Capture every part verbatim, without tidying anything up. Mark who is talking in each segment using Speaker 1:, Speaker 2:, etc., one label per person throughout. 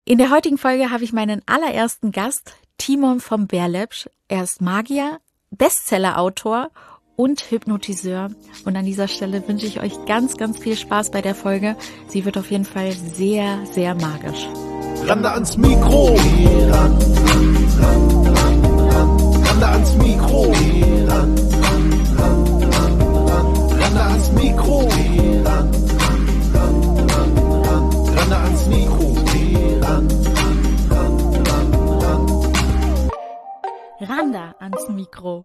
Speaker 1: In der heutigen Folge habe ich meinen allerersten Gast, Timon vom Berlepsch. Er ist Magier, Bestsellerautor und Hypnotiseur. Und an dieser Stelle wünsche ich euch ganz, ganz viel Spaß bei der Folge. Sie wird auf jeden Fall sehr, sehr magisch.
Speaker 2: Rande ans Mikro. Ran, ran, ran, ran, ran. Rande ans Mikro. Ran, ran, ran, ran, ran. Rande ans Mikro. Ran, ran, ran, ran, ran. Rande ans Mikro. Ran, ran, ran, ran.
Speaker 1: Randa ans Mikro.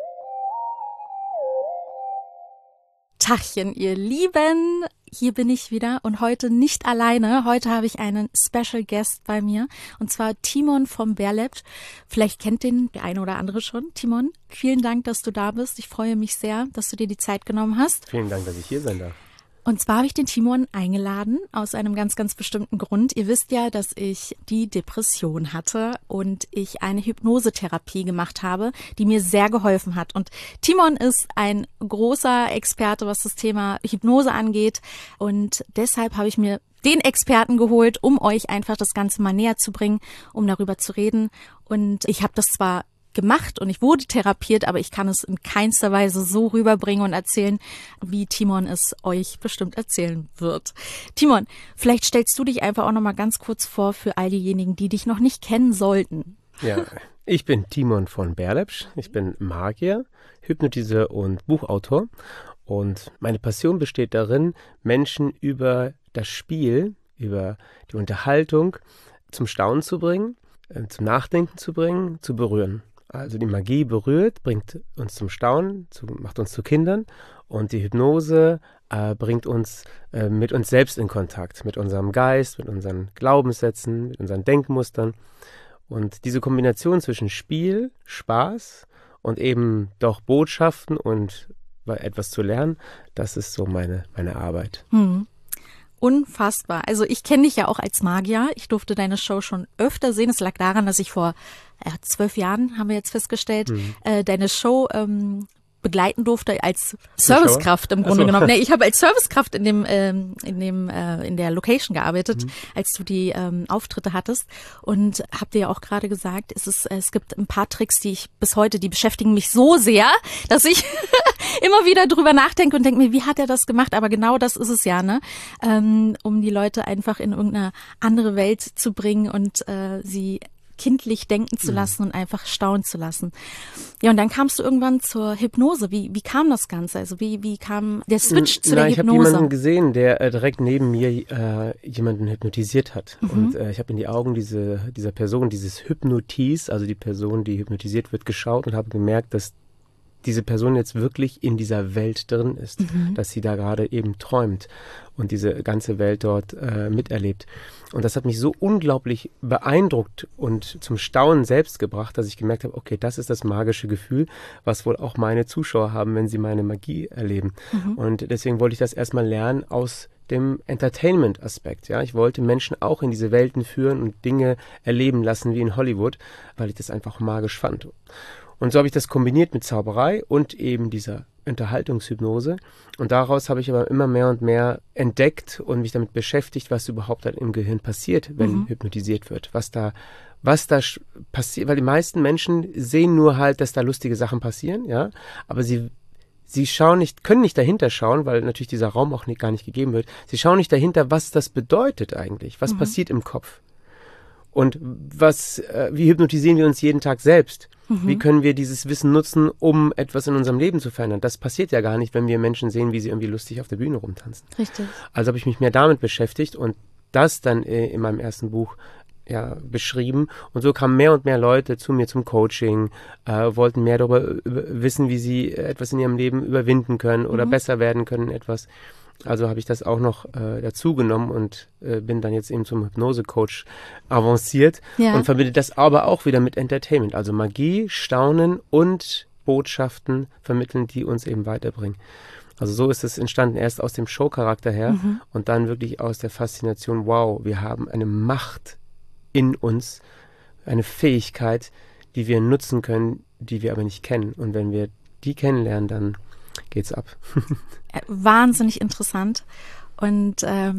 Speaker 1: Tachchen, ihr Lieben, hier bin ich wieder und heute nicht alleine. Heute habe ich einen Special Guest bei mir und zwar Timon vom Berlepsch. Vielleicht kennt den der eine oder andere schon. Timon, vielen Dank, dass du da bist. Ich freue mich sehr, dass du dir die Zeit genommen hast.
Speaker 3: Vielen Dank, dass ich hier sein darf.
Speaker 1: Und zwar habe ich den Timon eingeladen aus einem ganz, ganz bestimmten Grund. Ihr wisst ja, dass ich die Depression hatte und ich eine Hypnosetherapie gemacht habe, die mir sehr geholfen hat. Und Timon ist ein großer Experte, was das Thema Hypnose angeht. Und deshalb habe ich mir den Experten geholt, um euch einfach das Ganze mal näher zu bringen, um darüber zu reden. Und ich habe das zwar gemacht und ich wurde therapiert, aber ich kann es in keinster Weise so rüberbringen und erzählen, wie Timon es euch bestimmt erzählen wird. Timon, vielleicht stellst du dich einfach auch noch mal ganz kurz vor für all diejenigen, die dich noch nicht kennen sollten.
Speaker 3: Ja, ich bin Timon von Berlepsch. Ich bin Magier, Hypnotiseur und Buchautor. Und meine Passion besteht darin, Menschen über das Spiel, über die Unterhaltung zum Staunen zu bringen, zum Nachdenken zu bringen, zu berühren. Also die Magie berührt, bringt uns zum Staunen, zu, macht uns zu Kindern und die Hypnose äh, bringt uns äh, mit uns selbst in Kontakt, mit unserem Geist, mit unseren Glaubenssätzen, mit unseren Denkmustern. Und diese Kombination zwischen Spiel, Spaß und eben doch Botschaften und etwas zu lernen, das ist so meine, meine Arbeit.
Speaker 1: Hm. Unfassbar. Also ich kenne dich ja auch als Magier. Ich durfte deine Show schon öfter sehen. Es lag daran, dass ich vor ja, zwölf Jahren, haben wir jetzt festgestellt, mhm. äh, deine Show ähm, begleiten durfte als Servicekraft im Grunde so. genommen. Nee, ich habe als Servicekraft in dem ähm, in dem äh, in der Location gearbeitet, mhm. als du die ähm, Auftritte hattest und hab dir ja auch gerade gesagt, es ist es gibt ein paar Tricks, die ich bis heute, die beschäftigen mich so sehr, dass ich immer wieder drüber nachdenke und denke mir, wie hat er das gemacht? Aber genau das ist es ja, ne? Ähm, um die Leute einfach in irgendeine andere Welt zu bringen und äh, sie kindlich denken zu lassen und einfach staunen zu lassen. Ja, und dann kamst du irgendwann zur Hypnose. Wie wie kam das Ganze? Also wie wie kam der Switch zu
Speaker 3: Na,
Speaker 1: der
Speaker 3: ich
Speaker 1: Hypnose?
Speaker 3: Ich habe jemanden gesehen, der äh, direkt neben mir äh, jemanden hypnotisiert hat. Mhm. Und äh, ich habe in die Augen diese, dieser Person, dieses Hypnotis, also die Person, die hypnotisiert wird, geschaut und habe gemerkt, dass diese Person jetzt wirklich in dieser Welt drin ist, mhm. dass sie da gerade eben träumt und diese ganze Welt dort äh, miterlebt. Und das hat mich so unglaublich beeindruckt und zum Staunen selbst gebracht, dass ich gemerkt habe, okay, das ist das magische Gefühl, was wohl auch meine Zuschauer haben, wenn sie meine Magie erleben. Mhm. Und deswegen wollte ich das erstmal lernen aus dem Entertainment-Aspekt. Ja, ich wollte Menschen auch in diese Welten führen und Dinge erleben lassen wie in Hollywood, weil ich das einfach magisch fand. Und so habe ich das kombiniert mit Zauberei und eben dieser Unterhaltungshypnose. Und daraus habe ich aber immer mehr und mehr entdeckt und mich damit beschäftigt, was überhaupt halt im Gehirn passiert, wenn mhm. hypnotisiert wird. Was da, was da passiert, weil die meisten Menschen sehen nur halt, dass da lustige Sachen passieren, ja, aber sie Sie schauen nicht, können nicht dahinter schauen, weil natürlich dieser Raum auch nicht, gar nicht gegeben wird. Sie schauen nicht dahinter, was das bedeutet eigentlich, was mhm. passiert im Kopf. Und was, äh, wie hypnotisieren wir uns jeden Tag selbst? Mhm. Wie können wir dieses Wissen nutzen, um etwas in unserem Leben zu verändern? Das passiert ja gar nicht, wenn wir Menschen sehen, wie sie irgendwie lustig auf der Bühne rumtanzen.
Speaker 1: Richtig.
Speaker 3: Also habe ich mich mehr damit beschäftigt und das dann äh, in meinem ersten Buch ja, beschrieben. Und so kamen mehr und mehr Leute zu mir zum Coaching, äh, wollten mehr darüber über, wissen, wie sie etwas in ihrem Leben überwinden können oder mhm. besser werden können, etwas. Also habe ich das auch noch äh, dazu genommen und äh, bin dann jetzt eben zum Hypnose-Coach avanciert ja. und verbinde das aber auch wieder mit Entertainment. Also Magie, Staunen und Botschaften vermitteln, die uns eben weiterbringen. Also so ist es entstanden, erst aus dem Show-Charakter her mhm. und dann wirklich aus der Faszination, wow, wir haben eine Macht in uns, eine Fähigkeit, die wir nutzen können, die wir aber nicht kennen. Und wenn wir die kennenlernen, dann geht's ab.
Speaker 1: Wahnsinnig interessant. Und ähm,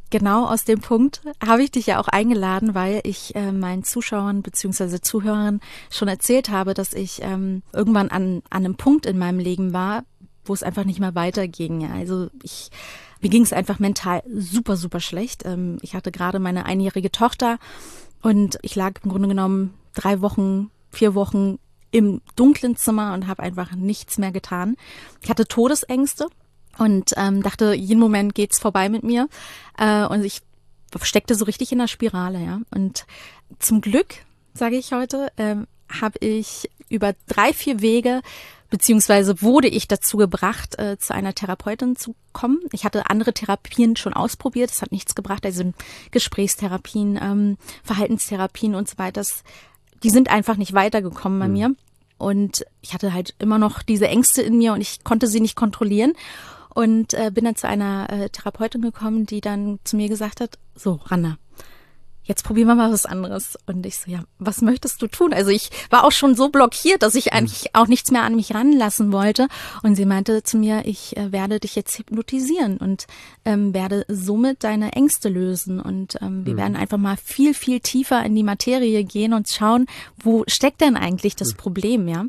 Speaker 1: genau aus dem Punkt habe ich dich ja auch eingeladen, weil ich äh, meinen Zuschauern bzw. Zuhörern schon erzählt habe, dass ich ähm, irgendwann an, an einem Punkt in meinem Leben war, wo es einfach nicht mehr weiterging. Ja. Also ich, mir ging es einfach mental super, super schlecht. Ähm, ich hatte gerade meine einjährige Tochter und ich lag im Grunde genommen drei Wochen, vier Wochen im dunklen Zimmer und habe einfach nichts mehr getan. Ich hatte Todesängste. Und ähm, dachte, jeden Moment geht's vorbei mit mir. Äh, und ich steckte so richtig in der Spirale, ja. Und zum Glück, sage ich heute, ähm, habe ich über drei, vier Wege, beziehungsweise wurde ich dazu gebracht, äh, zu einer Therapeutin zu kommen. Ich hatte andere Therapien schon ausprobiert, das hat nichts gebracht. Also Gesprächstherapien, ähm, Verhaltenstherapien und so weiter. Das, die sind einfach nicht weitergekommen bei mhm. mir. Und ich hatte halt immer noch diese Ängste in mir und ich konnte sie nicht kontrollieren. Und äh, bin dann zu einer äh, Therapeutin gekommen, die dann zu mir gesagt hat, so, Randa, jetzt probieren wir mal was anderes. Und ich so, ja, was möchtest du tun? Also ich war auch schon so blockiert, dass ich eigentlich auch nichts mehr an mich ranlassen wollte. Und sie meinte zu mir, ich äh, werde dich jetzt hypnotisieren und ähm, werde somit deine Ängste lösen. Und ähm, wir mhm. werden einfach mal viel, viel tiefer in die Materie gehen und schauen, wo steckt denn eigentlich das mhm. Problem, ja?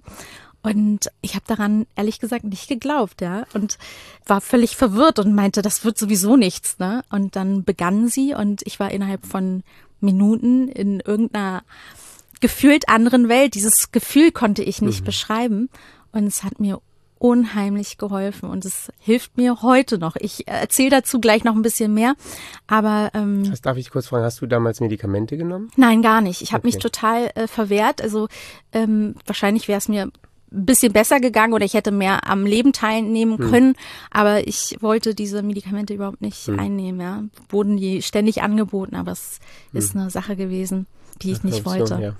Speaker 1: Und ich habe daran ehrlich gesagt nicht geglaubt, ja, und war völlig verwirrt und meinte, das wird sowieso nichts, ne? Und dann begann sie und ich war innerhalb von Minuten in irgendeiner gefühlt anderen Welt. Dieses Gefühl konnte ich nicht mhm. beschreiben und es hat mir unheimlich geholfen und es hilft mir heute noch. Ich erzähle dazu gleich noch ein bisschen mehr, aber ähm,
Speaker 3: das darf ich kurz fragen, hast du damals Medikamente genommen?
Speaker 1: Nein, gar nicht. Ich habe
Speaker 3: okay.
Speaker 1: mich total äh, verwehrt. Also ähm, wahrscheinlich wäre es mir ein bisschen besser gegangen oder ich hätte mehr am Leben teilnehmen können, hm. aber ich wollte diese Medikamente überhaupt nicht hm. einnehmen, ja. Wurden die ständig angeboten, aber es hm. ist eine Sache gewesen, die ich Ach, nicht wollte.
Speaker 3: Ja.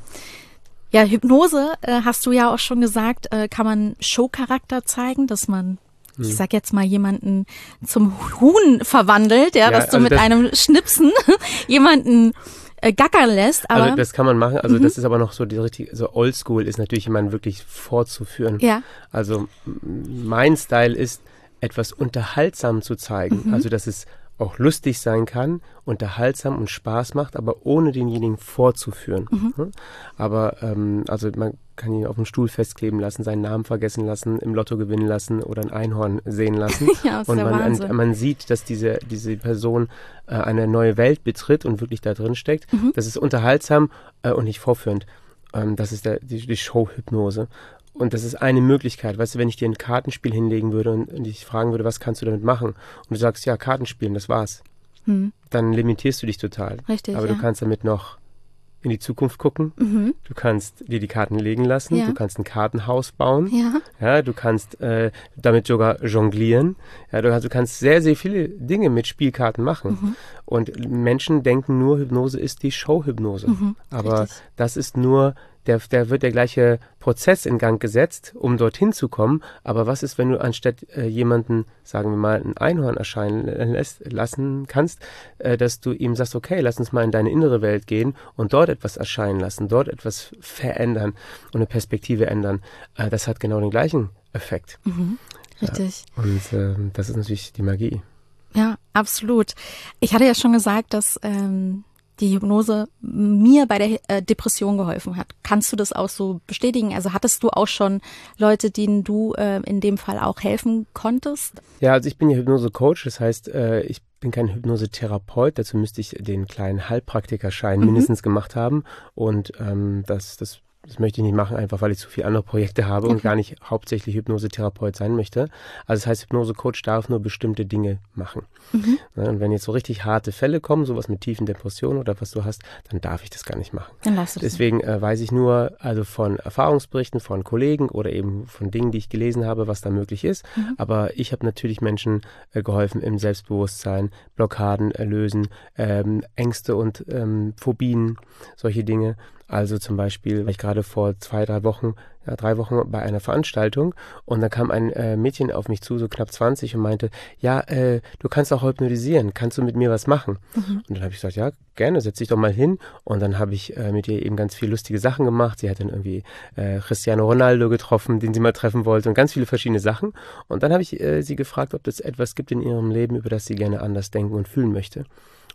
Speaker 1: ja, Hypnose, äh, hast du ja auch schon gesagt, äh, kann man Showcharakter zeigen, dass man hm. ich sag jetzt mal, jemanden zum Huhn verwandelt, ja, ja dass du also mit das einem Schnipsen jemanden gackern lässt. Aber
Speaker 3: also das kann man machen, also mhm. das ist aber noch so die richtige, so oldschool ist natürlich jemanden wirklich vorzuführen.
Speaker 1: Ja.
Speaker 3: Also mein Style ist, etwas unterhaltsam zu zeigen, mhm. also dass es auch lustig sein kann, unterhaltsam und Spaß macht, aber ohne denjenigen vorzuführen. Mhm. Aber ähm, also man kann ihn auf dem Stuhl festkleben lassen, seinen Namen vergessen lassen, im Lotto gewinnen lassen oder ein Einhorn sehen lassen.
Speaker 1: Ja, das ist
Speaker 3: und
Speaker 1: der
Speaker 3: man,
Speaker 1: Wahnsinn.
Speaker 3: man sieht, dass diese, diese Person äh, eine neue Welt betritt und wirklich da drin steckt. Mhm. Das ist unterhaltsam äh, und nicht vorführend. Ähm, das ist der, die, die Showhypnose. Und das ist eine Möglichkeit. Weißt du, wenn ich dir ein Kartenspiel hinlegen würde und, und dich fragen würde, was kannst du damit machen? Und du sagst, ja, Kartenspielen, das war's. Hm. Dann limitierst du dich total.
Speaker 1: Richtig,
Speaker 3: Aber
Speaker 1: ja.
Speaker 3: du kannst damit noch in die Zukunft gucken. Mhm. Du kannst dir die Karten legen lassen.
Speaker 1: Ja.
Speaker 3: Du kannst ein Kartenhaus bauen.
Speaker 1: Ja.
Speaker 3: Ja, du kannst äh, damit sogar jonglieren. Ja, du, also du kannst sehr, sehr viele Dinge mit Spielkarten machen. Mhm. Und Menschen denken nur, Hypnose ist die Showhypnose. Mhm. Aber Richtig. Das ist nur... Der, der wird der gleiche Prozess in Gang gesetzt, um dorthin zu kommen. Aber was ist, wenn du anstatt äh, jemanden, sagen wir mal, ein Einhorn erscheinen lässt, lassen kannst, äh, dass du ihm sagst, okay, lass uns mal in deine innere Welt gehen und dort etwas erscheinen lassen, dort etwas verändern und eine Perspektive ändern. Äh, das hat genau den gleichen Effekt.
Speaker 1: Mhm, richtig.
Speaker 3: Ja, und äh, das ist natürlich die Magie.
Speaker 1: Ja, absolut. Ich hatte ja schon gesagt, dass... Ähm die Hypnose mir bei der äh, Depression geholfen hat. Kannst du das auch so bestätigen? Also hattest du auch schon Leute, denen du äh, in dem Fall auch helfen konntest?
Speaker 3: Ja, also ich bin ja Hypnose-Coach, das heißt, äh, ich bin kein Hypnosetherapeut, dazu müsste ich den kleinen Heilpraktikerschein mhm. mindestens gemacht haben und ähm, das, das Das möchte ich nicht machen, einfach weil ich zu viele andere Projekte habe okay. und gar nicht hauptsächlich Hypnosetherapeut sein möchte. Also das heißt, Hypnosecoach darf nur bestimmte Dinge machen. Mhm. Und wenn jetzt so richtig harte Fälle kommen, sowas mit tiefen Depressionen oder was du hast, dann darf ich das gar nicht machen.
Speaker 1: Dann lass du das
Speaker 3: Deswegen äh, weiß ich nur also von Erfahrungsberichten von Kollegen oder eben von Dingen, die ich gelesen habe, was da möglich ist. Mhm. Aber ich habe natürlich Menschen äh, geholfen im Selbstbewusstsein, Blockaden äh, lösen, ähm, Ängste und ähm, Phobien, solche Dinge. Also zum Beispiel war ich gerade vor zwei, drei Wochen, ja, drei Wochen bei einer Veranstaltung und da kam ein äh, Mädchen auf mich zu, so knapp zwanzig und meinte, ja, äh, du kannst auch hypnotisieren, kannst du mit mir was machen? Mhm. Und dann habe ich gesagt, ja, gerne, setz dich doch mal hin. Und dann habe ich äh, mit ihr eben ganz viele lustige Sachen gemacht. Sie hat dann irgendwie äh, Cristiano Ronaldo getroffen, den sie mal treffen wollte und ganz viele verschiedene Sachen. Und dann habe ich äh, sie gefragt, ob es etwas gibt in ihrem Leben, über das sie gerne anders denken und fühlen möchte.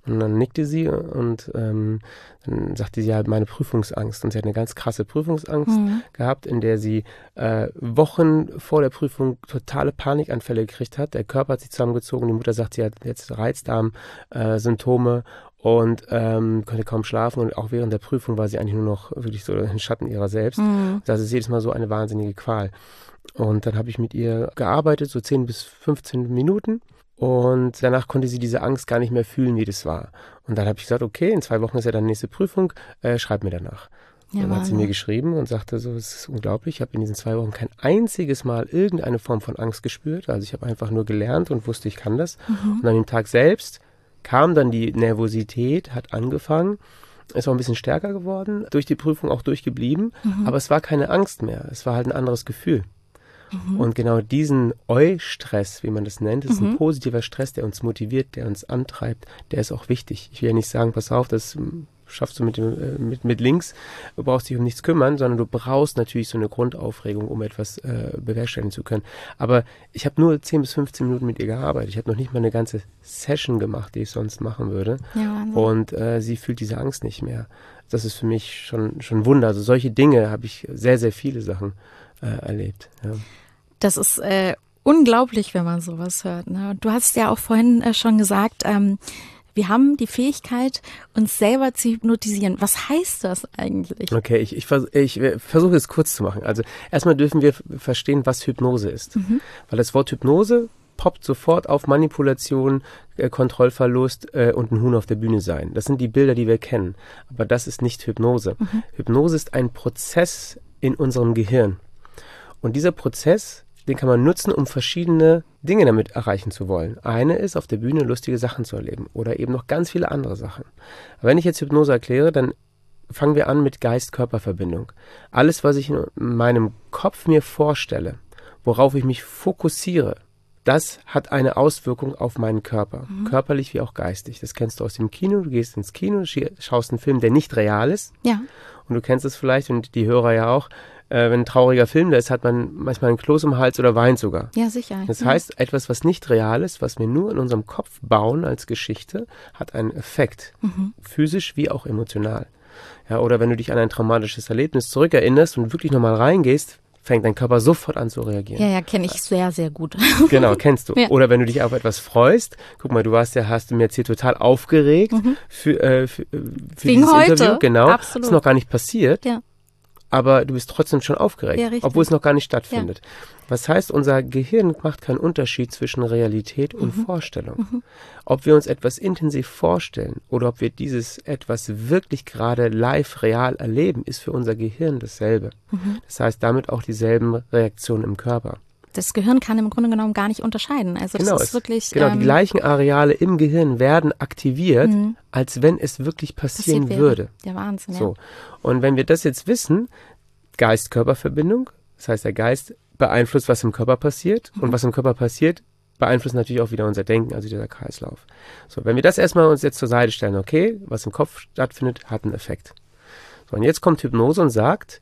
Speaker 3: Und dann nickte sie und ähm, dann sagte sie halt meine Prüfungsangst. Und sie hat eine ganz krasse Prüfungsangst mhm. gehabt, in der sie äh, Wochen vor der Prüfung totale Panikanfälle gekriegt hat. Der Körper hat sich zusammengezogen. Die Mutter sagt, sie hat jetzt Reizdarm-Symptome äh, und ähm, konnte kaum schlafen. Und auch während der Prüfung war sie eigentlich nur noch wirklich so ein Schatten ihrer selbst. Mhm. Das ist jedes Mal so eine wahnsinnige Qual. Und dann habe ich mit ihr gearbeitet, so zehn bis fünfzehn Minuten. Und danach konnte sie diese Angst gar nicht mehr fühlen, wie das war. Und dann habe ich gesagt, okay, in zwei Wochen ist ja dann nächste Prüfung, äh, schreib mir danach. Ja, dann hat sie mir geschrieben und sagte so, es ist unglaublich, ich habe in diesen zwei Wochen kein einziges Mal irgendeine Form von Angst gespürt. Also ich habe einfach nur gelernt und wusste, ich kann das. Mhm. Und an dem Tag selbst kam dann die Nervosität, hat angefangen, ist auch ein bisschen stärker geworden, durch die Prüfung auch durchgeblieben. Mhm. Aber es war keine Angst mehr, es war halt ein anderes Gefühl. Mhm. Und genau diesen Eu-Stress, wie man das nennt, ist mhm. ein positiver Stress, der uns motiviert, der uns antreibt, der ist auch wichtig. Ich will ja nicht sagen, pass auf, das schaffst du mit, dem, mit, mit links, du brauchst dich um nichts kümmern, sondern du brauchst natürlich so eine Grundaufregung, um etwas äh, bewerkstelligen zu können. Aber ich habe nur zehn bis fünfzehn Minuten mit ihr gearbeitet. Ich habe noch nicht mal eine ganze Session gemacht, die ich sonst machen würde. Ja, und äh, sie fühlt diese Angst nicht mehr. Das ist für mich schon, schon ein Wunder. Also solche Dinge habe ich sehr, sehr viele Sachen Äh, erlebt. Ja.
Speaker 1: Das ist äh, unglaublich, wenn man sowas hört. Ne? Du hast ja auch vorhin äh, schon gesagt, ähm, wir haben die Fähigkeit, uns selber zu hypnotisieren. Was heißt das eigentlich?
Speaker 3: Okay, ich, ich, vers- ich versuche es kurz zu machen. Also erstmal dürfen wir f- verstehen, was Hypnose ist. Mhm. Weil das Wort Hypnose poppt sofort auf Manipulation, äh, Kontrollverlust äh, und ein Huhn auf der Bühne sein. Das sind die Bilder, die wir kennen. Aber das ist nicht Hypnose. Mhm. Hypnose ist ein Prozess in unserem Gehirn. Und dieser Prozess, den kann man nutzen, um verschiedene Dinge damit erreichen zu wollen. Eine ist, auf der Bühne lustige Sachen zu erleben oder eben noch ganz viele andere Sachen. Aber wenn ich jetzt Hypnose erkläre, dann fangen wir an mit Geist-Körper-Verbindung. Alles, was ich in meinem Kopf mir vorstelle, worauf ich mich fokussiere, das hat eine Auswirkung auf meinen Körper, mhm. körperlich wie auch geistig. Das kennst du aus dem Kino, du gehst ins Kino, schaust einen Film, der nicht real ist.
Speaker 1: Ja.
Speaker 3: Und du kennst es vielleicht und die Hörer ja auch. Äh, wenn ein trauriger Film da ist, hat man manchmal einen Kloß im Hals oder weint sogar.
Speaker 1: Ja, sicher.
Speaker 3: Das
Speaker 1: ja.
Speaker 3: heißt, etwas, was nicht real ist, was wir nur in unserem Kopf bauen als Geschichte, hat einen Effekt, mhm. physisch wie auch emotional. Ja, oder wenn du dich an ein traumatisches Erlebnis zurückerinnerst und wirklich nochmal reingehst, fängt dein Körper sofort an zu reagieren.
Speaker 1: Ja, ja, kenne ich sehr, sehr gut.
Speaker 3: Genau, kennst du. Ja. Oder wenn du dich auf etwas freust, guck mal, du warst ja, hast du mir jetzt hier total aufgeregt mhm. für, äh, für, für dieses
Speaker 1: heute.
Speaker 3: Interview. Genau,
Speaker 1: absolut.
Speaker 3: Ist noch gar nicht passiert.
Speaker 1: Ja.
Speaker 3: Aber du bist trotzdem schon aufgeregt,
Speaker 1: ja,
Speaker 3: obwohl es noch gar nicht stattfindet. Ja. Was heißt, unser Gehirn macht keinen Unterschied zwischen Realität und mhm. Vorstellung. Mhm. Ob wir uns etwas intensiv vorstellen oder ob wir dieses etwas wirklich gerade live, real erleben, ist für unser Gehirn dasselbe. Mhm. Das heißt, damit auch dieselben Reaktionen im Körper.
Speaker 1: Das Gehirn kann im Grunde genommen gar nicht unterscheiden. Also das
Speaker 3: genau,
Speaker 1: ist wirklich.
Speaker 3: Genau,
Speaker 1: ähm,
Speaker 3: die gleichen Areale im Gehirn werden aktiviert, mhm. als wenn es wirklich passieren würde.
Speaker 1: Der Wahnsinn,
Speaker 3: so.
Speaker 1: ja.
Speaker 3: Und wenn wir das jetzt wissen, Geist-Körper-Verbindung, das heißt, der Geist beeinflusst, was im Körper passiert mhm. und was im Körper passiert, beeinflusst natürlich auch wieder unser Denken, also dieser Kreislauf. So, wenn wir das erstmal uns jetzt zur Seite stellen, okay, was im Kopf stattfindet, hat einen Effekt. So, und jetzt kommt Hypnose und sagt,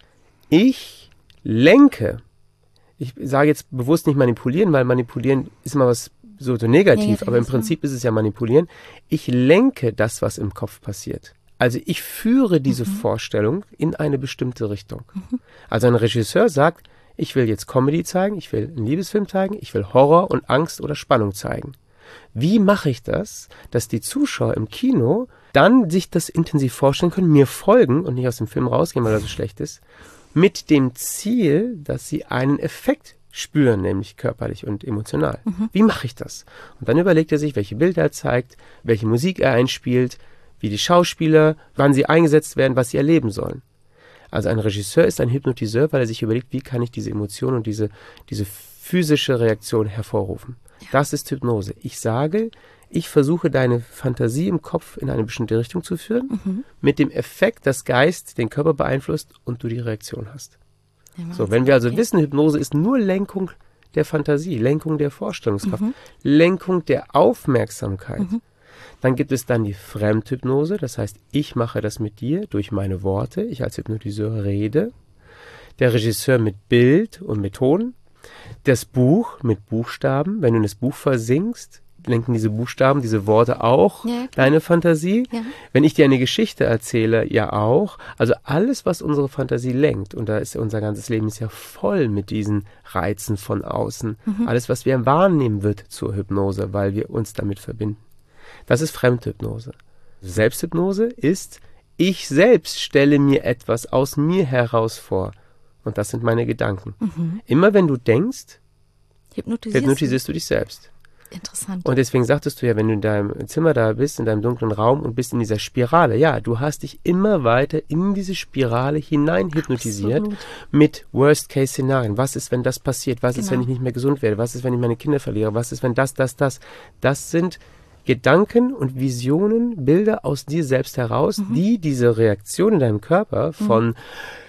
Speaker 3: ich lenke. Ich sage jetzt bewusst nicht manipulieren, weil manipulieren ist immer was so, so negativ, negativ, aber im Prinzip ist es ja manipulieren. Ich lenke das, was im Kopf passiert. Also ich führe diese mhm. Vorstellung in eine bestimmte Richtung. Mhm. Also ein Regisseur sagt, ich will jetzt Comedy zeigen, ich will einen Liebesfilm zeigen, ich will Horror und Angst oder Spannung zeigen. Wie mache ich das, dass die Zuschauer im Kino dann sich das intensiv vorstellen können, mir folgen und nicht aus dem Film rausgehen, weil er so schlecht ist, mit dem Ziel, dass sie einen Effekt spüren, nämlich körperlich und emotional. Mhm. Wie mache ich das? Und dann überlegt er sich, welche Bilder er zeigt, welche Musik er einspielt, wie die Schauspieler, wann sie eingesetzt werden, was sie erleben sollen. Also ein Regisseur ist ein Hypnotiseur, weil er sich überlegt, wie kann ich diese Emotion und diese, diese physische Reaktion hervorrufen. Ja. Das ist Hypnose. Ich sage, ich versuche deine Fantasie im Kopf in eine bestimmte Richtung zu führen, mhm. mit dem Effekt, dass Geist den Körper beeinflusst und du die Reaktion hast. Ja, so, wenn wir also okay. wissen, Hypnose ist nur Lenkung der Fantasie, Lenkung der Vorstellungskraft, mhm. Lenkung der Aufmerksamkeit, mhm. dann gibt es dann die Fremdhypnose, das heißt, ich mache das mit dir durch meine Worte, ich als Hypnotiseur rede, der Regisseur mit Bild und mit Ton, das Buch mit Buchstaben, wenn du in das Buch versinkst, lenken diese Buchstaben, diese Worte auch
Speaker 1: Ja, klar.
Speaker 3: deine Fantasie?
Speaker 1: Ja.
Speaker 3: Wenn ich dir eine Geschichte erzähle, ja auch. Also alles, was unsere Fantasie lenkt, und da ist ja unser ganzes Leben ist ja voll mit diesen Reizen von außen.
Speaker 1: Mhm.
Speaker 3: Alles, was wir wahrnehmen, wird zur Hypnose, weil wir uns damit verbinden. Das ist Fremdhypnose. Selbsthypnose ist, ich selbst stelle mir etwas aus mir heraus vor. Und das sind meine Gedanken.
Speaker 1: Mhm.
Speaker 3: Immer wenn du denkst,
Speaker 1: Hypnotisierst
Speaker 3: hypnotisierst du dich selbst.
Speaker 1: du? Interessant.
Speaker 3: Und deswegen sagtest du ja, wenn du in deinem Zimmer da bist, in deinem dunklen Raum und bist in dieser Spirale, ja, du hast dich immer weiter in diese Spirale hinein hypnotisiert
Speaker 1: Absolut.
Speaker 3: mit Worst-Case-Szenarien. Was ist, wenn das passiert? Was ist, wenn
Speaker 1: Genau.
Speaker 3: ich nicht mehr gesund werde? Was ist, wenn ich meine Kinder verliere? Was ist, wenn das, das, das? Das sind Gedanken und Visionen, Bilder aus dir selbst heraus,
Speaker 1: Mhm.
Speaker 3: die diese Reaktion in deinem Körper von mhm.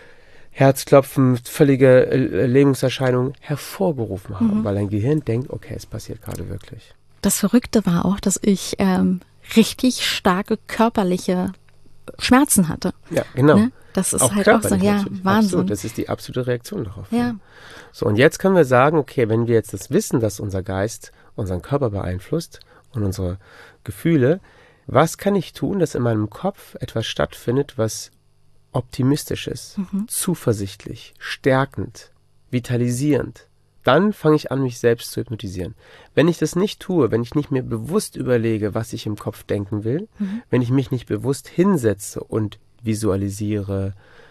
Speaker 3: Herzklopfen, völlige äh, Lähmungserscheinungen hervorgerufen haben,
Speaker 1: Mhm.
Speaker 3: weil dein Gehirn denkt, okay, es passiert gerade wirklich.
Speaker 1: Das Verrückte war auch, dass ich ähm, richtig starke körperliche Schmerzen hatte.
Speaker 3: Ja, genau.
Speaker 1: Ne? Das ist
Speaker 3: Auch
Speaker 1: halt auch so,
Speaker 3: körperlich
Speaker 1: ja,
Speaker 3: natürlich.
Speaker 1: Wahnsinn.
Speaker 3: Absolut, das ist die absolute Reaktion darauf.
Speaker 1: Ja.
Speaker 3: So, und jetzt können wir sagen, okay, wenn wir jetzt das wissen, dass unser Geist unseren Körper beeinflusst und unsere Gefühle, was kann ich tun, dass in meinem Kopf etwas stattfindet, was optimistisch ist,
Speaker 1: Mhm.
Speaker 3: zuversichtlich, stärkend, vitalisierend? Dann fange ich an, mich selbst zu hypnotisieren. Wenn ich das nicht tue, wenn ich nicht mir bewusst überlege, was ich im Kopf denken will,
Speaker 1: Mhm.
Speaker 3: wenn ich mich nicht bewusst hinsetze und visualisiere,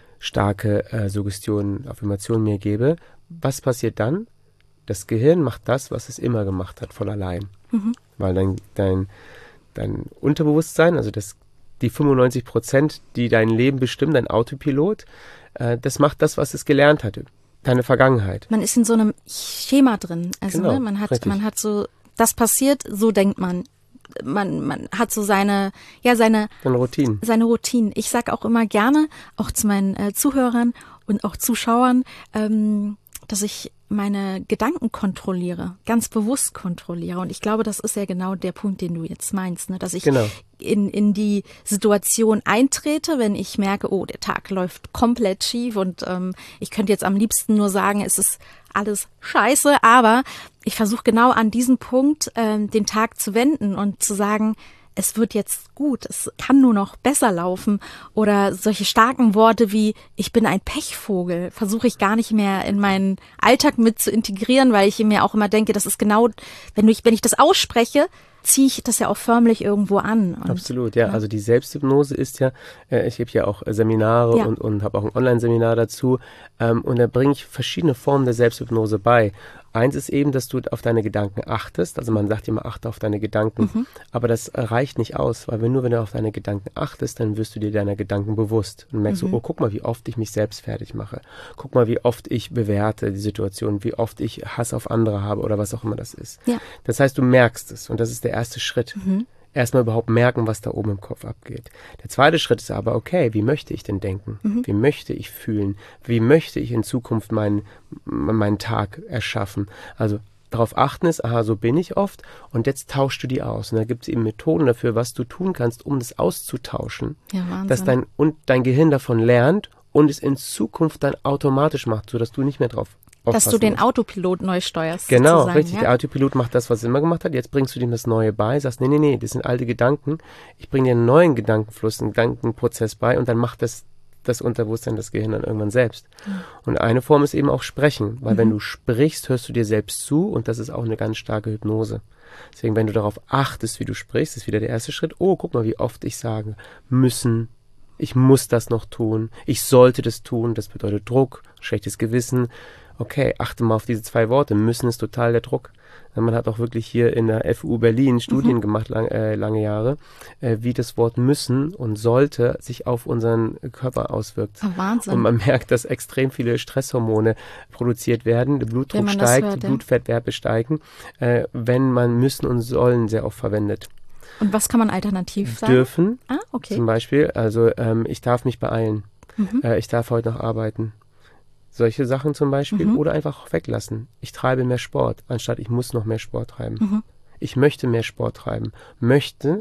Speaker 3: starke äh, Suggestionen, Affirmationen mir gebe, was passiert dann? Das Gehirn macht das, was es immer gemacht hat, von allein.
Speaker 1: Mhm.
Speaker 3: Weil dein, dein, dein Unterbewusstsein, also das, die fünfundneunzig Prozent, die dein Leben bestimmen, dein Autopilot, äh, das macht das, was es gelernt hatte. Deine Vergangenheit.
Speaker 1: Man ist in so einem Schema drin. Also
Speaker 3: Genau,
Speaker 1: ne, man hat,
Speaker 3: richtig.
Speaker 1: man hat so, das passiert, so denkt man. Man, man hat so seine, ja, seine,
Speaker 3: Deine Routinen.
Speaker 1: seine Routinen. Ich sage auch immer gerne, auch zu meinen äh, Zuhörern und auch Zuschauern, ähm, dass ich meine Gedanken kontrolliere, ganz bewusst kontrolliere. Und ich glaube, das ist ja genau der Punkt, den du jetzt meinst, ne? Dass ich
Speaker 3: Genau.
Speaker 1: in, in die Situation eintrete, wenn ich merke, oh, der Tag läuft komplett schief und ähm, ich könnte jetzt am liebsten nur sagen, es ist alles scheiße, aber ich versuche genau an diesem Punkt ähm, den Tag zu wenden und zu sagen, es wird jetzt gut, es kann nur noch besser laufen. Oder solche starken Worte wie, ich bin ein Pechvogel, versuche ich gar nicht mehr in meinen Alltag mit zu integrieren, weil ich mir auch immer denke, das ist genau, wenn ich, wenn ich das ausspreche, ziehe ich das ja auch förmlich irgendwo an. Und,
Speaker 3: Absolut, ja. Also die Selbsthypnose ist ja, äh, ich gebe ja auch äh, Seminare
Speaker 1: Ja.
Speaker 3: und, und habe auch ein Online-Seminar dazu ähm, und da bringe ich verschiedene Formen der Selbsthypnose bei. Eins ist eben, dass du auf deine Gedanken achtest. Also man sagt immer, achte auf deine Gedanken.
Speaker 1: Mhm.
Speaker 3: Aber das äh, reicht nicht aus, weil wenn nur wenn du auf deine Gedanken achtest, dann wirst du dir deiner Gedanken bewusst und merkst
Speaker 1: Mhm.
Speaker 3: so, oh, guck mal, wie oft ich mich selbst fertig mache. Guck mal, wie oft ich bewerte die Situation, wie oft ich Hass auf andere habe oder was auch immer das ist.
Speaker 1: Ja.
Speaker 3: Das heißt, du merkst es und das ist der erste Schritt.
Speaker 1: Mhm.
Speaker 3: Erstmal überhaupt merken, was da oben im Kopf abgeht. Der zweite Schritt ist aber, okay, wie möchte ich denn denken?
Speaker 1: Mhm.
Speaker 3: Wie möchte ich fühlen? Wie möchte ich in Zukunft meinen, meinen Tag erschaffen? Also darauf achten ist, aha, so bin ich oft und jetzt tauschst du die aus. Und da gibt es eben Methoden dafür, was du tun kannst, um das auszutauschen,
Speaker 1: Ja, Wahnsinn.
Speaker 3: dass dein, und dein Gehirn davon lernt und es in Zukunft dann automatisch macht, sodass du nicht mehr drauf
Speaker 1: Dass du
Speaker 3: aufpassen
Speaker 1: den
Speaker 3: musst.
Speaker 1: Autopilot neu steuerst.
Speaker 3: Genau,
Speaker 1: sozusagen,
Speaker 3: richtig.
Speaker 1: Ja?
Speaker 3: Der Autopilot macht das, was er immer gemacht hat. Jetzt bringst du ihm das Neue bei, sagst, nee, nee, nee, das sind alte Gedanken. Ich bringe dir einen neuen Gedankenfluss, einen Gedankenprozess bei und dann macht das das Unterbewusstsein, das Gehirn dann irgendwann selbst. Mhm. Und eine Form ist eben auch Sprechen, weil mhm. wenn du sprichst, hörst du dir selbst zu und das ist auch eine ganz starke Hypnose. Deswegen, wenn du darauf achtest, wie du sprichst, ist wieder der erste Schritt. Oh, guck mal, wie oft ich sage, müssen, ich muss das noch tun, ich sollte das tun, das bedeutet Druck, schlechtes Gewissen. Okay, achte mal auf diese zwei Worte. Müssen ist total der Druck. Man hat auch wirklich hier in der F U Berlin Studien mhm. gemacht, lang, äh, lange Jahre, äh, wie das Wort müssen und sollte sich auf unseren Körper auswirkt.
Speaker 1: Oh, Wahnsinn.
Speaker 3: Und man merkt, dass extrem viele Stresshormone produziert werden, der Blutdruck steigt,
Speaker 1: hört,
Speaker 3: die
Speaker 1: ja.
Speaker 3: Blutfettwerte steigen, äh, wenn man müssen und sollen sehr oft verwendet.
Speaker 1: Und was kann man alternativ sagen?
Speaker 3: Dürfen,
Speaker 1: ah, okay.
Speaker 3: zum Beispiel, also ähm, ich darf mich beeilen,
Speaker 1: Mhm.
Speaker 3: äh, ich darf heute noch arbeiten. Solche Sachen zum Beispiel.
Speaker 1: Mhm.
Speaker 3: Oder einfach weglassen. Ich treibe mehr Sport, anstatt ich muss noch mehr Sport treiben.
Speaker 1: Mhm.
Speaker 3: Ich möchte mehr Sport treiben. Möchte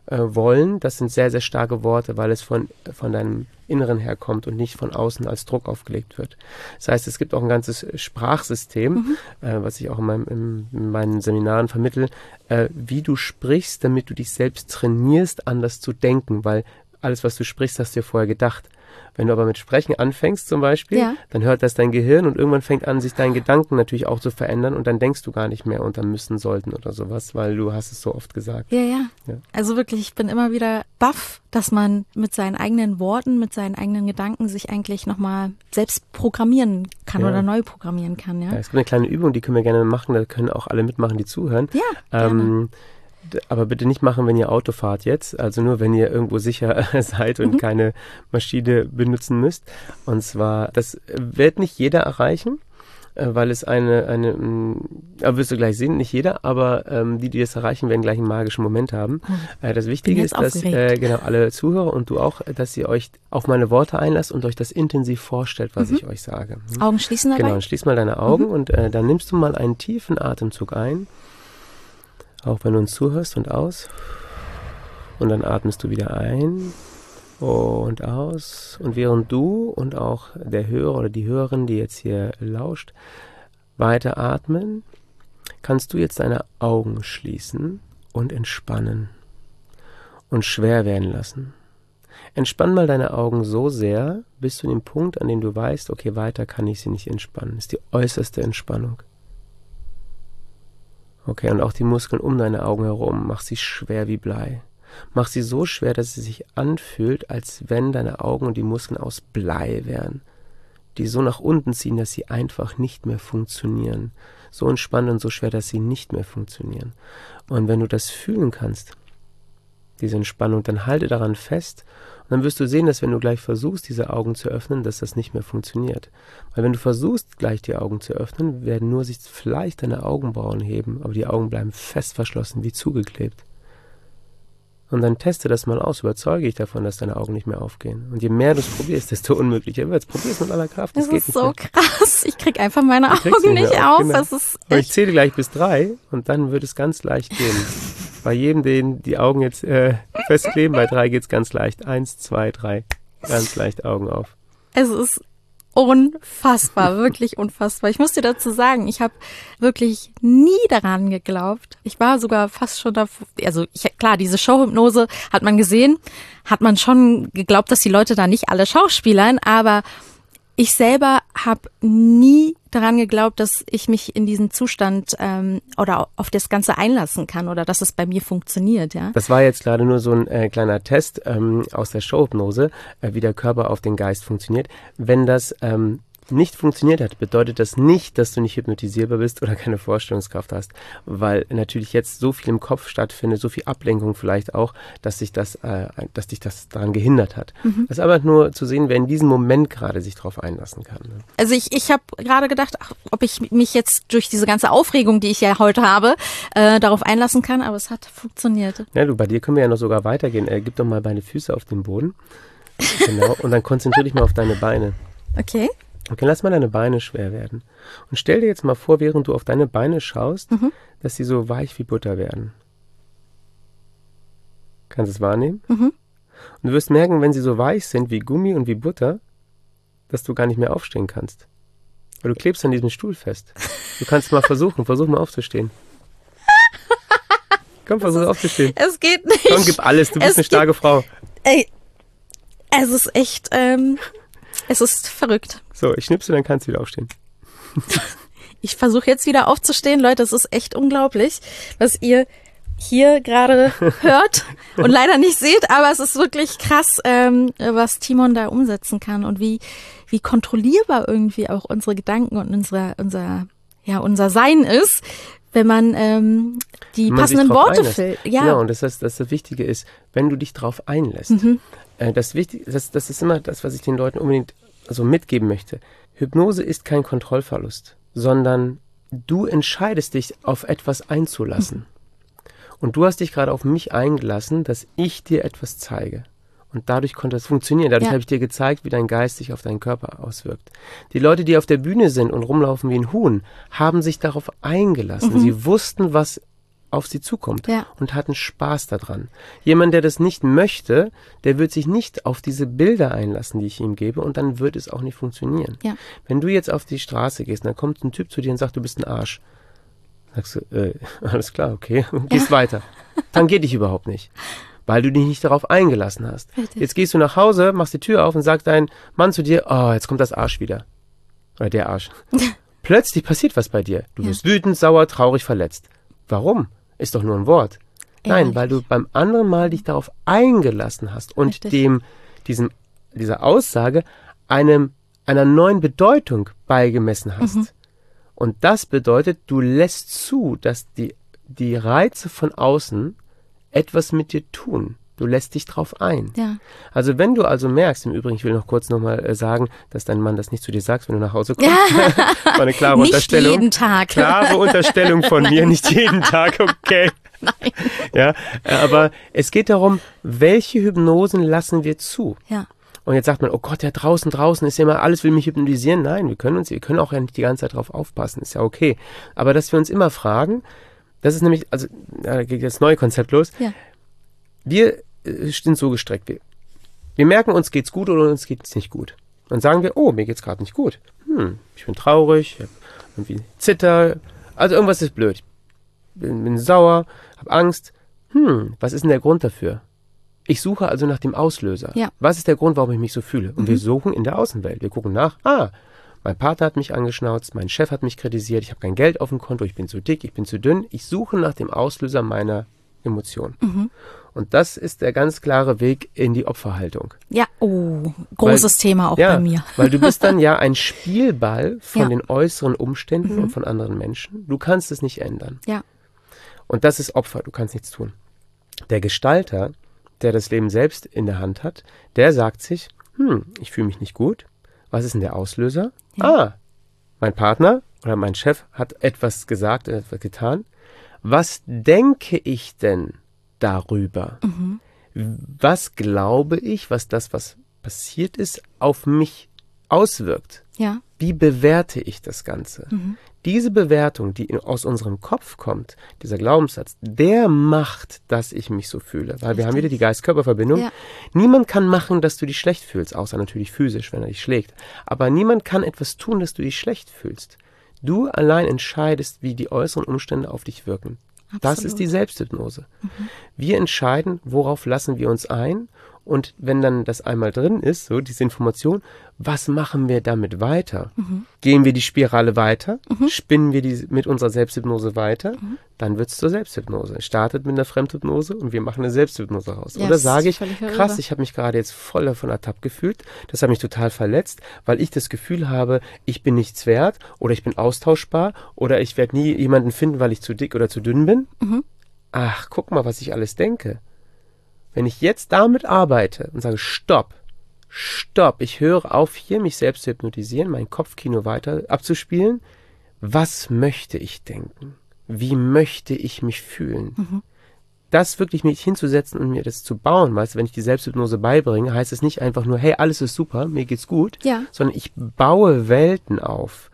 Speaker 3: äh, wollen, das sind sehr, sehr starke Worte, weil es von, von deinem Inneren herkommt und nicht von außen als Druck aufgelegt wird. Das heißt, es gibt auch ein ganzes Sprachsystem, mhm. äh, was ich auch in, meinem, in, in meinen Seminaren vermittle, äh, wie du sprichst, damit du dich selbst trainierst, anders zu denken, weil alles, was du sprichst, hast du dir vorher gedacht. Wenn du aber mit Sprechen anfängst zum Beispiel, ja. dann hört das dein Gehirn und irgendwann fängt an, sich dein Gedanken natürlich auch zu verändern und dann denkst du gar nicht mehr unter müssen, sollten oder sowas, weil du hast es so oft gesagt.
Speaker 1: Ja, ja, ja. Also wirklich, ich bin immer wieder baff, dass man mit seinen eigenen Worten, mit seinen eigenen Gedanken sich eigentlich nochmal selbst programmieren kann ja. oder neu programmieren kann. Ja?
Speaker 3: Ja, es gibt eine kleine Übung, die können wir gerne machen, da können auch alle mitmachen, die zuhören.
Speaker 1: Ja, gerne. Ähm,
Speaker 3: Aber bitte nicht machen, wenn ihr Auto fahrt jetzt. Also nur, wenn ihr irgendwo sicher seid und mhm. keine Maschine benutzen müsst. Und zwar, das wird nicht jeder erreichen, weil es eine, eine, aber wirst du gleich sehen, nicht jeder, aber ähm, die, die das erreichen, werden gleich einen magischen Moment haben. Mhm. Äh, das Wichtige ist, dass äh, genau alle Zuhörer und du auch, dass ihr euch auf meine Worte einlasst und euch das intensiv vorstellt, was mhm. ich euch sage.
Speaker 1: Mhm. Augen schließen dabei?
Speaker 3: Genau, schließ mal deine Augen mhm. und äh, dann nimmst du mal einen tiefen Atemzug ein. Auch wenn du uns zuhörst und aus. Und dann atmest du wieder ein und aus. Und während du und auch der Hörer oder die Hörerin, die jetzt hier lauscht, weiter atmen, kannst du jetzt deine Augen schließen und entspannen. Und schwer werden lassen. Entspann mal deine Augen so sehr, bis zu dem Punkt, an dem du weißt, okay, weiter kann ich sie nicht entspannen. Das ist die äußerste Entspannung. Okay, und auch die Muskeln um deine Augen herum, mach sie schwer wie Blei. Mach sie so schwer, dass sie sich anfühlt, als wenn deine Augen und die Muskeln aus Blei wären, die so nach unten ziehen, dass sie einfach nicht mehr funktionieren. So entspannt und so schwer, dass sie nicht mehr funktionieren. Und wenn du das fühlen kannst, diese Entspannung, dann halte daran fest und dann wirst du sehen, dass wenn du gleich versuchst, diese Augen zu öffnen, dass das nicht mehr funktioniert. Weil wenn du versuchst, gleich die Augen zu öffnen, werden nur sich vielleicht deine Augenbrauen heben, aber die Augen bleiben fest verschlossen, wie zugeklebt. Und dann teste das mal aus, überzeuge dich davon, dass deine Augen nicht mehr aufgehen. Und je mehr du es probierst, desto unmöglicher wird es. Probier es mit aller Kraft.
Speaker 1: Das,
Speaker 3: das
Speaker 1: ist so mehr. Krass. Ich krieg einfach meine Augen nicht, nicht auf.
Speaker 3: Genau.
Speaker 1: Das ist
Speaker 3: aber ich zähle gleich bis drei und dann wird es ganz leicht gehen. Bei jedem, den die Augen jetzt äh, festkleben, bei drei geht's ganz leicht. Eins, zwei, drei. Ganz leicht Augen auf.
Speaker 1: Es ist unfassbar, wirklich unfassbar. Ich muss dir dazu sagen, ich habe wirklich nie daran geglaubt. Ich war sogar fast schon davor, also ich, klar, diese Showhypnose hat man gesehen, hat man schon geglaubt, dass die Leute da nicht alle schauspielern, aber ich selber habe nie daran geglaubt, dass ich mich in diesen Zustand ähm, oder auf das Ganze einlassen kann oder dass es bei mir funktioniert, ja.
Speaker 3: Das war jetzt gerade nur so ein äh, kleiner Test ähm, aus der Showhypnose, äh, wie der Körper auf den Geist funktioniert. Wenn das ähm, nicht funktioniert hat, bedeutet das nicht, dass du nicht hypnotisierbar bist oder keine Vorstellungskraft hast, weil natürlich jetzt so viel im Kopf stattfindet, so viel Ablenkung vielleicht auch, dass sich das, äh, dass dich das daran gehindert hat. Mhm. Das ist aber nur zu sehen, wer in diesem Moment gerade sich darauf einlassen kann. Ne?
Speaker 1: Also ich, ich habe gerade gedacht, ach, ob ich mich jetzt durch diese ganze Aufregung, die ich ja heute habe, äh, darauf einlassen kann, aber es hat funktioniert.
Speaker 3: Ja, du, bei dir können wir ja noch sogar weitergehen. Äh, gib doch mal deine Füße auf den Boden. Genau. Und dann konzentrier dich mal auf deine Beine.
Speaker 1: Okay.
Speaker 3: Okay, lass mal deine Beine schwer werden. Und stell dir jetzt mal vor, während du auf deine Beine schaust, mhm. dass sie so weich wie Butter werden. Kannst du es wahrnehmen? Mhm. Und du wirst merken, wenn sie so weich sind wie Gummi und wie Butter, dass du gar nicht mehr aufstehen kannst. Weil du klebst an diesem Stuhl fest. Du kannst mal versuchen, versuch mal aufzustehen. Komm, versuch
Speaker 1: ist,
Speaker 3: aufzustehen.
Speaker 1: Es geht nicht.
Speaker 3: Komm, gib alles, du bist es eine starke
Speaker 1: gibt,
Speaker 3: Frau.
Speaker 1: Ey, es ist echt, ähm... Es ist verrückt.
Speaker 3: So, ich schnipse, dann kannst du wieder aufstehen.
Speaker 1: Ich versuche jetzt wieder aufzustehen. Leute, es ist echt unglaublich, was ihr hier gerade hört und leider nicht seht, aber es ist wirklich krass, ähm, was Timon da umsetzen kann und wie wie kontrollierbar irgendwie auch unsere Gedanken und unsere, unser, ja, unser Sein ist, wenn man ähm, die wenn man passenden Worte findet.
Speaker 3: Ja. Genau, und das, heißt, das, das Wichtige ist, wenn du dich drauf einlässt. Mhm. Äh, das, Wichtige, das, das ist immer das, was ich den Leuten unbedingt also mitgeben möchte. Hypnose ist kein Kontrollverlust, sondern du entscheidest dich, auf etwas einzulassen. Mhm. Und du hast dich gerade auf mich eingelassen, dass ich dir etwas zeige. Und dadurch konnte es funktionieren. Dadurch ja. habe ich dir gezeigt, wie dein Geist sich auf deinen Körper auswirkt. Die Leute, die auf der Bühne sind und rumlaufen wie ein Huhn, haben sich darauf eingelassen. Mhm. Sie wussten, was auf sie zukommt
Speaker 1: ja.
Speaker 3: und hat einen Spaß daran. Jemand, der das nicht möchte, der wird sich nicht auf diese Bilder einlassen, die ich ihm gebe, und dann wird es auch nicht funktionieren.
Speaker 1: Ja.
Speaker 3: Wenn du jetzt auf die Straße gehst, dann kommt ein Typ zu dir und sagt, du bist ein Arsch. Sagst du, äh, alles klar, okay, und gehst ja. weiter. Dann geht dich überhaupt nicht, weil du dich nicht darauf eingelassen hast.
Speaker 1: Richtig.
Speaker 3: Jetzt gehst du nach Hause, machst die Tür auf und sagt dein Mann zu dir, oh, jetzt kommt das Arsch wieder. Oder der Arsch. Plötzlich passiert was bei dir. Du wirst ja. wütend, sauer, traurig, verletzt. Warum? Ist doch nur ein Wort. Nein, Ehrlich? Weil du beim anderen Mal dich darauf eingelassen hast und Richtig. dem, diesem, dieser Aussage einem, einer neuen Bedeutung beigemessen hast. Mhm. Und das bedeutet, du lässt zu, dass die, die Reize von außen etwas mit dir tun. Du lässt dich drauf ein.
Speaker 1: Ja.
Speaker 3: Also wenn du also merkst, im Übrigen, ich will noch kurz nochmal äh, sagen, dass dein Mann das nicht zu dir sagt, wenn du nach Hause kommst. War eine klare
Speaker 1: nicht
Speaker 3: Unterstellung.
Speaker 1: Nicht jeden Tag.
Speaker 3: Klare Unterstellung von mir, nicht jeden Tag, okay.
Speaker 1: Nein.
Speaker 3: Ja, aber es geht darum, welche Hypnosen lassen wir zu?
Speaker 1: Ja.
Speaker 3: Und jetzt sagt man, oh Gott, ja draußen, draußen ist ja immer, alles will mich hypnotisieren. Nein, wir können uns, wir können auch ja nicht die ganze Zeit drauf aufpassen, ist ja okay. Aber dass wir uns immer fragen, das ist nämlich, also, da geht jetzt das neue Konzept los.
Speaker 1: Ja.
Speaker 3: Wir äh, sind so gestreckt. Wir, wir merken, uns geht's gut oder uns geht's nicht gut. Dann sagen wir, oh, mir geht's gerade nicht gut. Hm, ich bin traurig, ich hab irgendwie Zitter, also irgendwas ist blöd. Ich bin, bin sauer, habe Angst. Hm, was ist denn der Grund dafür? Ich suche also nach dem Auslöser.
Speaker 1: Ja.
Speaker 3: Was ist der Grund, warum ich mich so fühle? Und mhm. wir suchen in der Außenwelt. Wir gucken nach, ah, mein Partner hat mich angeschnauzt, mein Chef hat mich kritisiert, ich habe kein Geld auf dem Konto, ich bin zu dick, ich bin zu dünn. Ich suche nach dem Auslöser meiner Emotionen. Mhm. Und das ist der ganz klare Weg in die Opferhaltung.
Speaker 1: Ja, oh, großes weil, Thema auch
Speaker 3: ja,
Speaker 1: bei mir.
Speaker 3: Weil du bist dann ja ein Spielball von
Speaker 1: ja.
Speaker 3: den äußeren Umständen
Speaker 1: mhm.
Speaker 3: und von anderen Menschen. Du kannst es nicht ändern.
Speaker 1: Ja.
Speaker 3: Und das ist Opfer, du kannst nichts tun. Der Gestalter, der das Leben selbst in der Hand hat, der sagt sich, hm, ich fühle mich nicht gut. Was ist denn der Auslöser? Ja. Ah, mein Partner oder mein Chef hat etwas gesagt, etwas getan. Was denke ich denn darüber? Mhm. Was glaube ich, was das, was passiert ist, auf mich auswirkt?
Speaker 1: Ja.
Speaker 3: Wie bewerte ich das Ganze?
Speaker 1: Mhm.
Speaker 3: Diese Bewertung, die aus unserem Kopf kommt, dieser Glaubenssatz, der macht, dass ich mich so fühle. Weil Richtig. Wir haben wieder die Geist-Körper-Verbindung. Ja. Niemand kann machen, dass du dich schlecht fühlst, außer natürlich physisch, wenn er dich schlägt. Aber niemand kann etwas tun, dass du dich schlecht fühlst. Du allein entscheidest, wie die äußeren Umstände auf dich wirken. Absolut. Das ist die Selbsthypnose. Mhm. Wir entscheiden, worauf lassen wir uns ein. Und wenn dann das einmal drin ist, so diese Information, was machen wir damit weiter? Mhm. Gehen wir die Spirale weiter? Mhm. Spinnen wir die mit unserer Selbsthypnose weiter? Mhm. Dann wird es zur Selbsthypnose. Es startet mit einer Fremdhypnose und wir machen eine Selbsthypnose raus. Yes, oder sage ich, krass, ich habe mich gerade jetzt voll davon ertappt gefühlt, das hat mich total verletzt, weil ich das Gefühl habe, ich bin nichts wert oder ich bin austauschbar oder ich werde nie jemanden finden, weil ich zu dick oder zu dünn bin. Mhm. Ach, guck mal, was ich alles denke. Wenn ich jetzt damit arbeite und sage, stopp, stopp, ich höre auf, hier mich selbst zu hypnotisieren, mein Kopfkino weiter abzuspielen, was möchte ich denken? Wie möchte ich mich fühlen? Mhm. Das wirklich mich hinzusetzen und mir das zu bauen, weißt du, wenn ich die Selbsthypnose beibringe, heißt es nicht einfach nur, hey, alles ist super, mir geht's gut,
Speaker 1: ja.
Speaker 3: sondern ich baue Welten auf,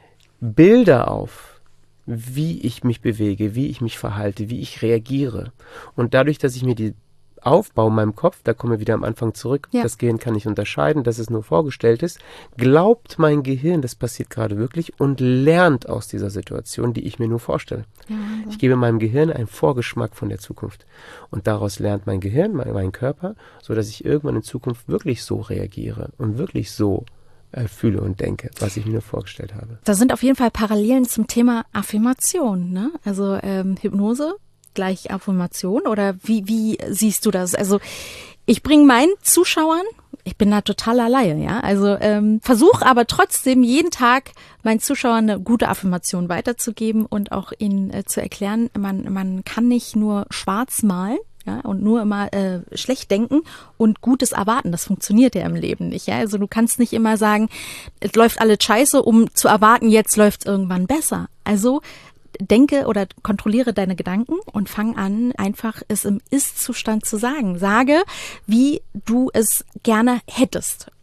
Speaker 3: Bilder auf, wie ich mich bewege, wie ich mich verhalte, wie ich reagiere. Und dadurch, dass ich mir die Aufbau in meinem Kopf, da kommen wir wieder am Anfang zurück, ja. das Gehirn kann nicht unterscheiden, dass es nur vorgestellt ist, glaubt mein Gehirn, das passiert gerade wirklich und lernt aus dieser Situation, die ich mir nur vorstelle. Ja, also. Ich gebe meinem Gehirn einen Vorgeschmack von der Zukunft und daraus lernt mein Gehirn, mein, mein Körper, so dass ich irgendwann in Zukunft wirklich so reagiere und wirklich so äh, fühle und denke, was ich mir nur vorgestellt habe.
Speaker 1: Da sind auf jeden Fall Parallelen zum Thema Affirmation, ne? Also ähm, Hypnose gleich Affirmation oder wie, wie siehst du das? Also ich bringe meinen Zuschauern, ich bin da totaler Laie, ja, also ähm, versuche aber trotzdem jeden Tag meinen Zuschauern eine gute Affirmation weiterzugeben und auch ihnen äh, zu erklären, man, man kann nicht nur schwarz malen, ja, und nur immer äh, schlecht denken und Gutes erwarten. Das funktioniert ja im Leben nicht, ja. Also du kannst nicht immer sagen, es läuft alles scheiße, um zu erwarten, jetzt läuft es irgendwann besser. Also denke oder kontrolliere deine Gedanken und fang an, einfach es im Ist-Zustand zu sagen. Sage, wie du es gerne hättest.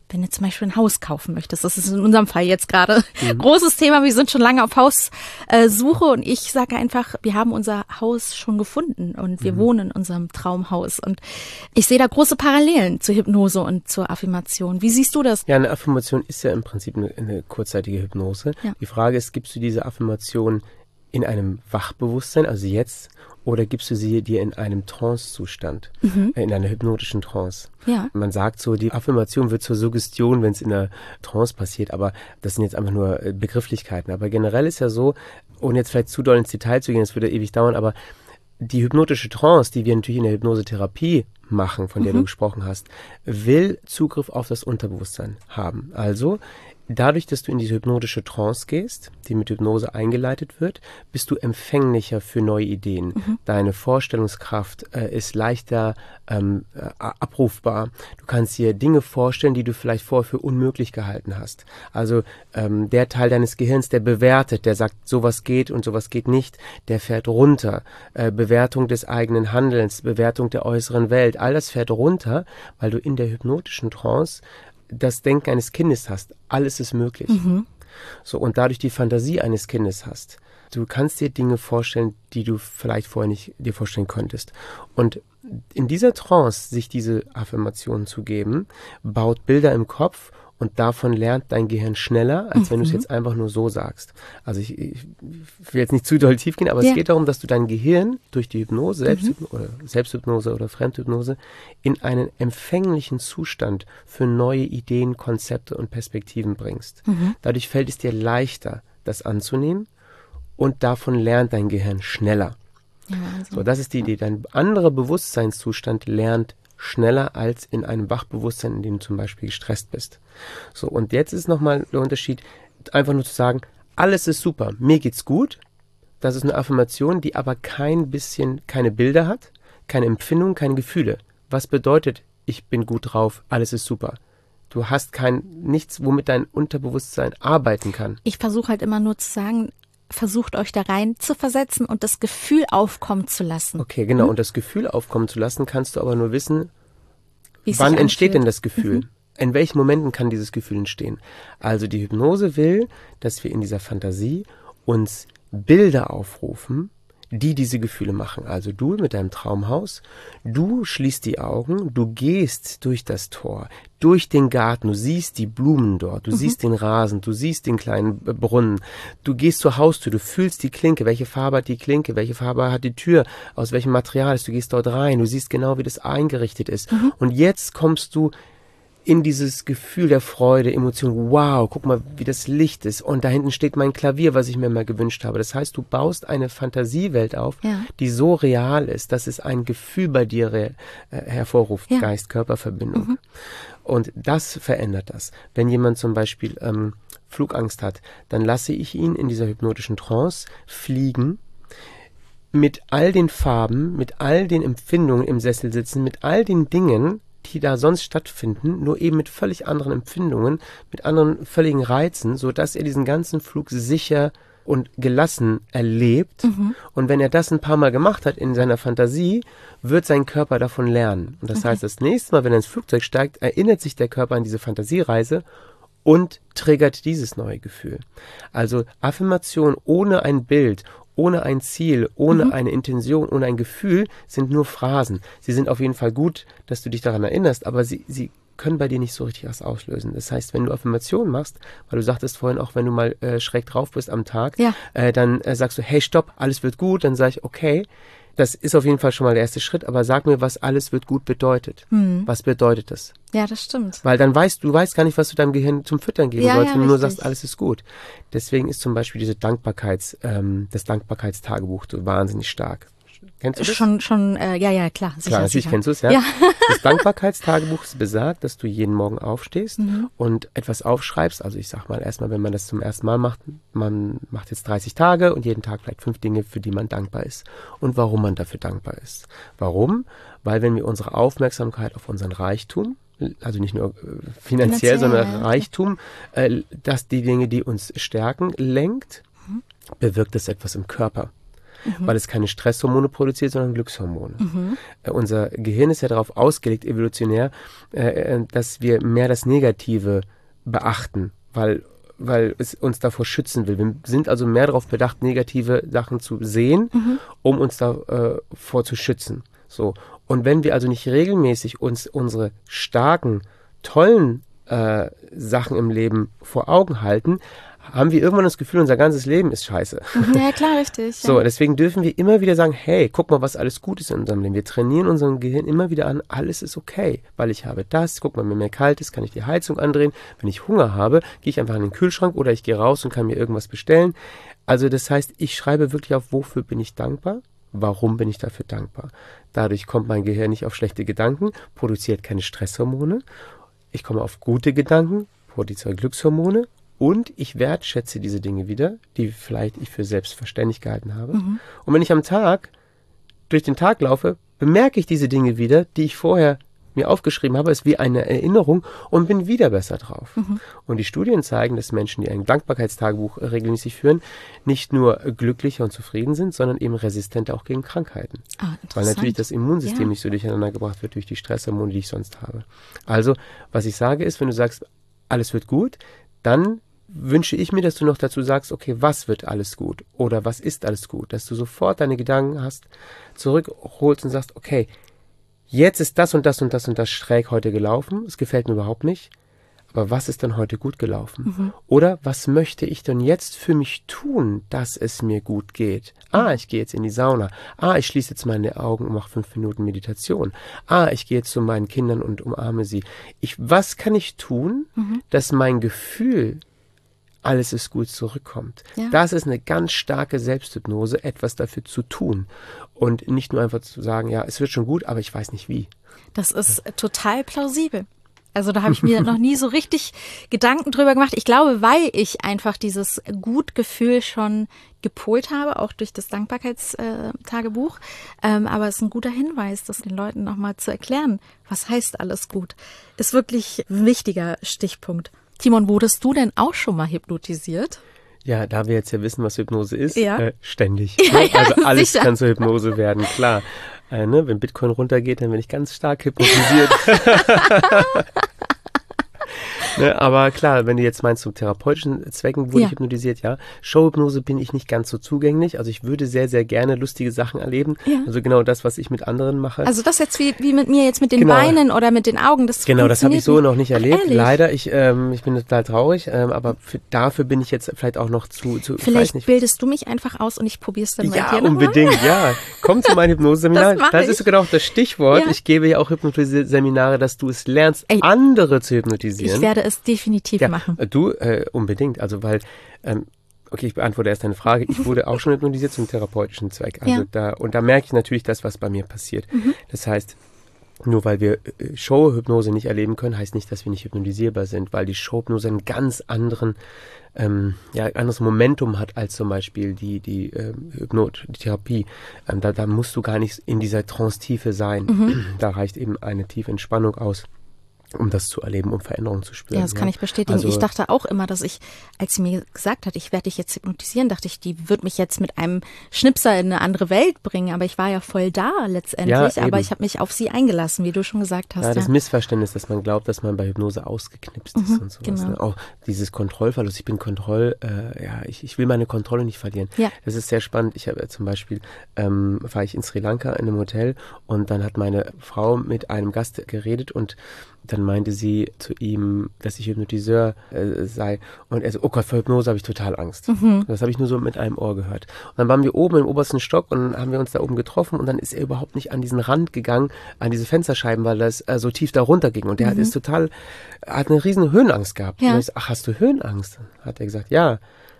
Speaker 1: wenn du zum Beispiel ein Haus kaufen möchtest, das ist in unserem Fall jetzt gerade mhm. großes Thema, wir sind schon lange auf Haussuche und ich sage einfach, wir haben unser Haus schon gefunden und wir mhm. wohnen in unserem Traumhaus und ich sehe da große Parallelen zur Hypnose und zur Affirmation. Wie siehst du das?
Speaker 3: Ja, eine Affirmation ist ja im Prinzip eine, eine kurzzeitige Hypnose. Ja. Die Frage ist, gibst du diese Affirmation in einem Wachbewusstsein, also jetzt, oder gibst du sie dir in einem Trance-Zustand, mhm. äh, in einer hypnotischen Trance? Ja. Man sagt so, die Affirmation wird zur Suggestion, wenn es in einer Trance passiert, aber das sind jetzt einfach nur äh, Begrifflichkeiten. Aber generell ist ja so, ohne jetzt vielleicht zu doll ins Detail zu gehen, das würde ewig dauern, aber die hypnotische Trance, die wir natürlich in der Hypnosetherapie machen, von der mhm. du gesprochen hast, will Zugriff auf das Unterbewusstsein haben. Also dadurch, dass du in diese hypnotische Trance gehst, die mit Hypnose eingeleitet wird, bist du empfänglicher für neue Ideen. Mhm. Deine Vorstellungskraft äh, ist leichter ähm, äh, abrufbar. Du kannst dir Dinge vorstellen, die du vielleicht vorher für unmöglich gehalten hast. Also ähm, der Teil deines Gehirns, der bewertet, der sagt, sowas geht und sowas geht nicht, der fährt runter. Äh, Bewertung des eigenen Handelns, Bewertung der äußeren Welt, all das fährt runter, weil du in der hypnotischen Trance das Denken eines Kindes hast. Alles ist möglich. Mhm. So, und dadurch die Fantasie eines Kindes hast. Du kannst dir Dinge vorstellen, die du vielleicht vorher nicht dir vorstellen konntest. Und in dieser Trance, sich diese Affirmationen zu geben, baut Bilder im Kopf und davon lernt dein Gehirn schneller, als mhm. wenn du es jetzt einfach nur so sagst. Also ich, ich will jetzt nicht zu doll tief gehen, aber ja. es geht darum, dass du dein Gehirn durch die Hypnose, Selbsthypnose, mhm. oder Selbsthypnose oder Fremdhypnose in einen empfänglichen Zustand für neue Ideen, Konzepte und Perspektiven bringst. Mhm. Dadurch fällt es dir leichter, das anzunehmen und davon lernt dein Gehirn schneller. Ja, also. So, das ist die Idee. Dein anderer Bewusstseinszustand lernt schneller als in einem Wachbewusstsein, in dem du zum Beispiel gestresst bist. So, und jetzt ist nochmal der Unterschied, einfach nur zu sagen, alles ist super, mir geht's gut. Das ist eine Affirmation, die aber kein bisschen, keine Bilder hat, keine Empfindungen, keine Gefühle. Was bedeutet, ich bin gut drauf, alles ist super? Du hast kein, nichts, womit dein Unterbewusstsein arbeiten kann.
Speaker 1: Ich versuche halt immer nur zu sagen, versucht euch da rein zu versetzen und das Gefühl aufkommen zu lassen.
Speaker 3: Okay, genau. Mhm. Und das Gefühl aufkommen zu lassen, kannst du aber nur wissen, wie wann entsteht denn das Gefühl? Mhm. In welchen Momenten kann dieses Gefühl entstehen? Also die Hypnose will, dass wir in dieser Fantasie uns Bilder aufrufen, die diese Gefühle machen. Also du mit deinem Traumhaus, du schließt die Augen, du gehst durch das Tor, durch den Garten, du siehst die Blumen dort, du mhm. siehst den Rasen, du siehst den kleinen Brunnen, du gehst zur Haustür, du fühlst die Klinke, welche Farbe hat die Klinke, welche Farbe hat die Tür, aus welchem Material ist, du gehst dort rein, du siehst genau, wie das eingerichtet ist. Mhm. Und jetzt kommst du in dieses Gefühl der Freude, Emotion, wow, guck mal, wie das Licht ist und da hinten steht mein Klavier, was ich mir mal gewünscht habe. Das heißt, du baust eine Fantasiewelt auf, ja. die so real ist, dass es ein Gefühl bei dir äh, hervorruft, ja. Geist-Körper-Verbindung. Mhm. Und das verändert das. Wenn jemand zum Beispiel ähm, Flugangst hat, dann lasse ich ihn in dieser hypnotischen Trance fliegen, mit all den Farben, mit all den Empfindungen im Sessel sitzen, mit all den Dingen, die da sonst stattfinden, nur eben mit völlig anderen Empfindungen, mit anderen völligen Reizen, so dass er diesen ganzen Flug sicher und gelassen erlebt. Mhm. Und wenn er das ein paar Mal gemacht hat in seiner Fantasie, wird sein Körper davon lernen. Und das okay. heißt, das nächste Mal, wenn er ins Flugzeug steigt, erinnert sich der Körper an diese Fantasiereise und triggert dieses neue Gefühl. Also Affirmation ohne ein Bild, ohne ein Ziel, ohne mhm. eine Intention, ohne ein Gefühl sind nur Phrasen. Sie sind auf jeden Fall gut, dass du dich daran erinnerst, aber sie, sie können bei dir nicht so richtig was auslösen. Das heißt, wenn du Affirmationen machst, weil du sagtest vorhin auch, wenn du mal äh, schräg drauf bist am Tag, ja. äh, dann äh, sagst du, hey, stopp, alles wird gut. Dann sage ich, okay, das ist auf jeden Fall schon mal der erste Schritt, aber sag mir, was alles wird gut bedeutet. Mhm. Was bedeutet das?
Speaker 1: Ja, das stimmt.
Speaker 3: Weil dann weißt du, weißt gar nicht, was du deinem Gehirn zum Füttern geben ja, sollst, ja, wenn du nur sagst, alles ist gut. Deswegen ist zum Beispiel diese Dankbarkeits, ähm, das Dankbarkeitstagebuch so wahnsinnig stark. Kennst du das?
Speaker 1: Schon, schon, äh, ja, ja, klar.
Speaker 3: Sicher, klar, natürlich kennst du es, ja? ja. Das Dankbarkeitstagebuch besagt, dass du jeden Morgen aufstehst mhm. und etwas aufschreibst. Also ich sag mal erstmal, wenn man das zum ersten Mal macht, man macht jetzt dreißig Tage und jeden Tag vielleicht fünf Dinge, für die man dankbar ist und warum man dafür dankbar ist. Warum? Weil wenn wir unsere Aufmerksamkeit auf unseren Reichtum, also nicht nur finanziell, finanziell sondern ja. Reichtum, äh, dass die Dinge, die uns stärken, lenkt, mhm. bewirkt es etwas im Körper. mhm. weil es keine Stresshormone produziert, sondern Glückshormone. Mhm. Äh, unser Gehirn ist ja darauf ausgelegt, evolutionär, äh, dass wir mehr das Negative beachten, weil weil es uns davor schützen will. Wir sind also mehr darauf bedacht, negative Sachen zu sehen, mhm. um uns davor äh, zu schützen. So. Und wenn wir also nicht regelmäßig uns unsere starken, tollen äh, Sachen im Leben vor Augen halten, haben wir irgendwann das Gefühl, unser ganzes Leben ist scheiße.
Speaker 1: Ja, klar, richtig.
Speaker 3: So,
Speaker 1: ja.
Speaker 3: deswegen dürfen wir immer wieder sagen, hey, guck mal, was alles gut ist in unserem Leben. Wir trainieren unser Gehirn immer wieder an, alles ist okay, weil ich habe das, guck mal, wenn mir kalt ist, kann ich die Heizung andrehen. Wenn ich Hunger habe, gehe ich einfach in den Kühlschrank oder ich gehe raus und kann mir irgendwas bestellen. Also das heißt, ich schreibe wirklich auf, wofür bin ich dankbar? Warum bin ich dafür dankbar? Dadurch kommt mein Gehirn nicht auf schlechte Gedanken, produziert keine Stresshormone. Ich komme auf gute Gedanken, produziert Glückshormone. Und ich wertschätze diese Dinge wieder, die vielleicht ich für selbstverständlich gehalten habe. Mhm. Und wenn ich am Tag durch den Tag laufe, bemerke ich diese Dinge wieder, die ich vorher mir aufgeschrieben habe, ist wie eine Erinnerung und bin wieder besser drauf. Mhm. Und die Studien zeigen, dass Menschen, die ein Dankbarkeitstagebuch regelmäßig führen, nicht nur glücklicher und zufrieden sind, sondern eben resistenter auch gegen Krankheiten.
Speaker 1: Ah,
Speaker 3: weil natürlich das Immunsystem ja. nicht so durcheinander gebracht wird durch die Stresshormone, die ich sonst habe. Also, was ich sage ist, wenn du sagst, alles wird gut, dann wünsche ich mir, dass du noch dazu sagst, okay, was wird alles gut oder was ist alles gut, dass du sofort deine Gedanken hast, zurückholst und sagst, okay, jetzt ist das und das und das und das schräg heute gelaufen, es gefällt mir überhaupt nicht, aber was ist denn heute gut gelaufen? Mhm. Oder was möchte ich denn jetzt für mich tun, dass es mir gut geht? Ah, ich gehe jetzt in die Sauna. Ah, ich schließe jetzt meine Augen und mache fünf Minuten Meditation. Ah, ich gehe jetzt zu meinen Kindern und umarme sie. Ich, was kann ich tun, mhm. dass mein Gefühl alles ist gut zurückkommt. Ja. Das ist eine ganz starke Selbsthypnose, etwas dafür zu tun. Und nicht nur einfach zu sagen, ja, es wird schon gut, aber ich weiß nicht wie.
Speaker 1: Das ist ja. total plausibel. Also da habe ich mir noch nie so richtig Gedanken drüber gemacht. Ich glaube, weil ich einfach dieses Gutgefühl schon gepolt habe, auch durch das Dankbarkeitstagebuch. Ähm, aber es ist ein guter Hinweis, das den Leuten nochmal zu erklären. Was heißt alles gut? Ist wirklich ein wichtiger Stichpunkt. Timon, wurdest du denn auch schon mal hypnotisiert?
Speaker 3: Ja, da wir jetzt ja wissen, was Hypnose ist,
Speaker 1: ja.
Speaker 3: äh, ständig.
Speaker 1: Ja,
Speaker 3: ne? Also
Speaker 1: ja,
Speaker 3: alles
Speaker 1: sicher.
Speaker 3: kann zur Hypnose werden, klar. Äh, ne? Wenn Bitcoin runtergeht, dann bin ich ganz stark hypnotisiert. Ne, aber klar, wenn du jetzt meinst, zum therapeutischen Zwecken wurde
Speaker 1: ja.
Speaker 3: ich hypnotisiert, ja. Showhypnose bin ich nicht ganz so zugänglich. Also ich würde sehr, sehr gerne lustige Sachen erleben. Ja. Also genau das, was ich mit anderen mache.
Speaker 1: Also das jetzt wie, wie mit mir jetzt mit den
Speaker 3: genau.
Speaker 1: Beinen oder mit den Augen. Das
Speaker 3: genau, das habe ich so noch nicht erlebt.
Speaker 1: Ehrlich?
Speaker 3: Leider, ich, ähm, ich bin total traurig, ähm, aber für, dafür bin ich jetzt vielleicht auch noch zu... zu
Speaker 1: vielleicht
Speaker 3: ich weiß nicht.
Speaker 1: Bildest du mich einfach aus und ich probiere es dann
Speaker 3: ja,
Speaker 1: bei dir
Speaker 3: unbedingt,
Speaker 1: nochmal?
Speaker 3: Ja. Komm zu meinem Hypnoseseminar.
Speaker 1: Das,
Speaker 3: das ist genau das Stichwort.
Speaker 1: Ja.
Speaker 3: Ich gebe ja auch Hypnoseminare, dass du es lernst,
Speaker 1: Ey,
Speaker 3: andere zu hypnotisieren.
Speaker 1: Ich werde es definitiv
Speaker 3: ja,
Speaker 1: machen.
Speaker 3: Du, äh, unbedingt. Also, weil, ähm, okay, ich beantworte erst deine Frage. Ich wurde auch schon hypnotisiert zum therapeutischen Zweck. Also
Speaker 1: ja.
Speaker 3: da, und da merke ich natürlich das, was bei mir passiert.
Speaker 1: Mhm.
Speaker 3: Das heißt, nur weil wir äh, Showhypnose nicht erleben können, heißt nicht, dass wir nicht hypnotisierbar sind, weil die Showhypnose einen ganz anderen, ähm, ja, anderes Momentum hat als zum Beispiel die, die, ähm, Hypnot, die Therapie. Ähm, da, da musst du gar nicht in dieser Trance-Tiefe sein. Mhm. Da reicht eben eine tiefe Entspannung aus, um das zu erleben, um Veränderungen zu spüren.
Speaker 1: Ja, das kann
Speaker 3: ja.
Speaker 1: ich bestätigen.
Speaker 3: Also,
Speaker 1: ich dachte auch immer, dass ich, als sie mir gesagt hat, ich werde dich jetzt hypnotisieren, dachte ich, die wird mich jetzt mit einem Schnipser in eine andere Welt bringen. Aber ich war ja voll da letztendlich.
Speaker 3: Ja,
Speaker 1: aber
Speaker 3: eben.
Speaker 1: ich habe mich auf sie eingelassen, wie du schon gesagt hast.
Speaker 3: Ja, das
Speaker 1: ja.
Speaker 3: Missverständnis, dass man glaubt, dass man bei Hypnose ausgeknipst ist
Speaker 1: Mhm,
Speaker 3: und sowas.
Speaker 1: genau.
Speaker 3: Ne? Auch dieses Kontrollverlust. Ich bin Kontroll, äh, ja, ich, ich will meine Kontrolle nicht verlieren.
Speaker 1: Ja.
Speaker 3: Das ist sehr spannend. Ich habe äh, zum Beispiel, ähm, war ich in Sri Lanka in einem Hotel und dann hat meine Frau mit einem Gast geredet und dann meinte sie zu ihm, dass ich Hypnotiseur äh, sei. Und er so, oh Gott, vor Hypnose habe ich total Angst. Mhm. Das habe ich nur so mit einem Ohr gehört. Und dann waren wir oben im obersten Stock und haben wir uns da oben getroffen und dann ist er überhaupt nicht an diesen Rand gegangen, an diese Fensterscheiben, weil das äh, so tief da runter ging. Und der mhm. hat ist total, hat eine riesen Höhenangst gehabt.
Speaker 1: Ja.
Speaker 3: Und ich so, ach, hast du Höhenangst? Hat er gesagt, ja.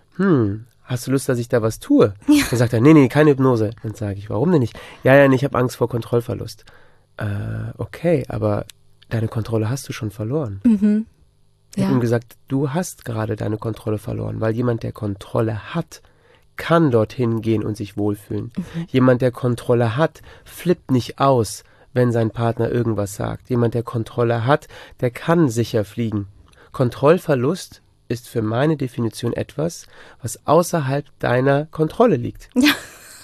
Speaker 3: Hm, hast du Lust, dass ich da was tue? Ja. Dann sagt er, nee, nee, keine Hypnose. Dann sage ich, warum denn nicht? Ja, ja, nee, ich habe Angst vor Kontrollverlust. Äh, okay, aber deine Kontrolle hast du schon verloren.
Speaker 1: Mhm.
Speaker 3: Ich
Speaker 1: Ja.
Speaker 3: habe ihm gesagt, du hast gerade deine Kontrolle verloren, weil jemand, der Kontrolle hat, kann dorthin gehen und sich wohlfühlen. Mhm. Jemand, der Kontrolle hat, flippt nicht aus, wenn sein Partner irgendwas sagt. Jemand, der Kontrolle hat, der kann sicher fliegen. Kontrollverlust ist für meine Definition etwas, was außerhalb deiner Kontrolle liegt.
Speaker 1: Ja.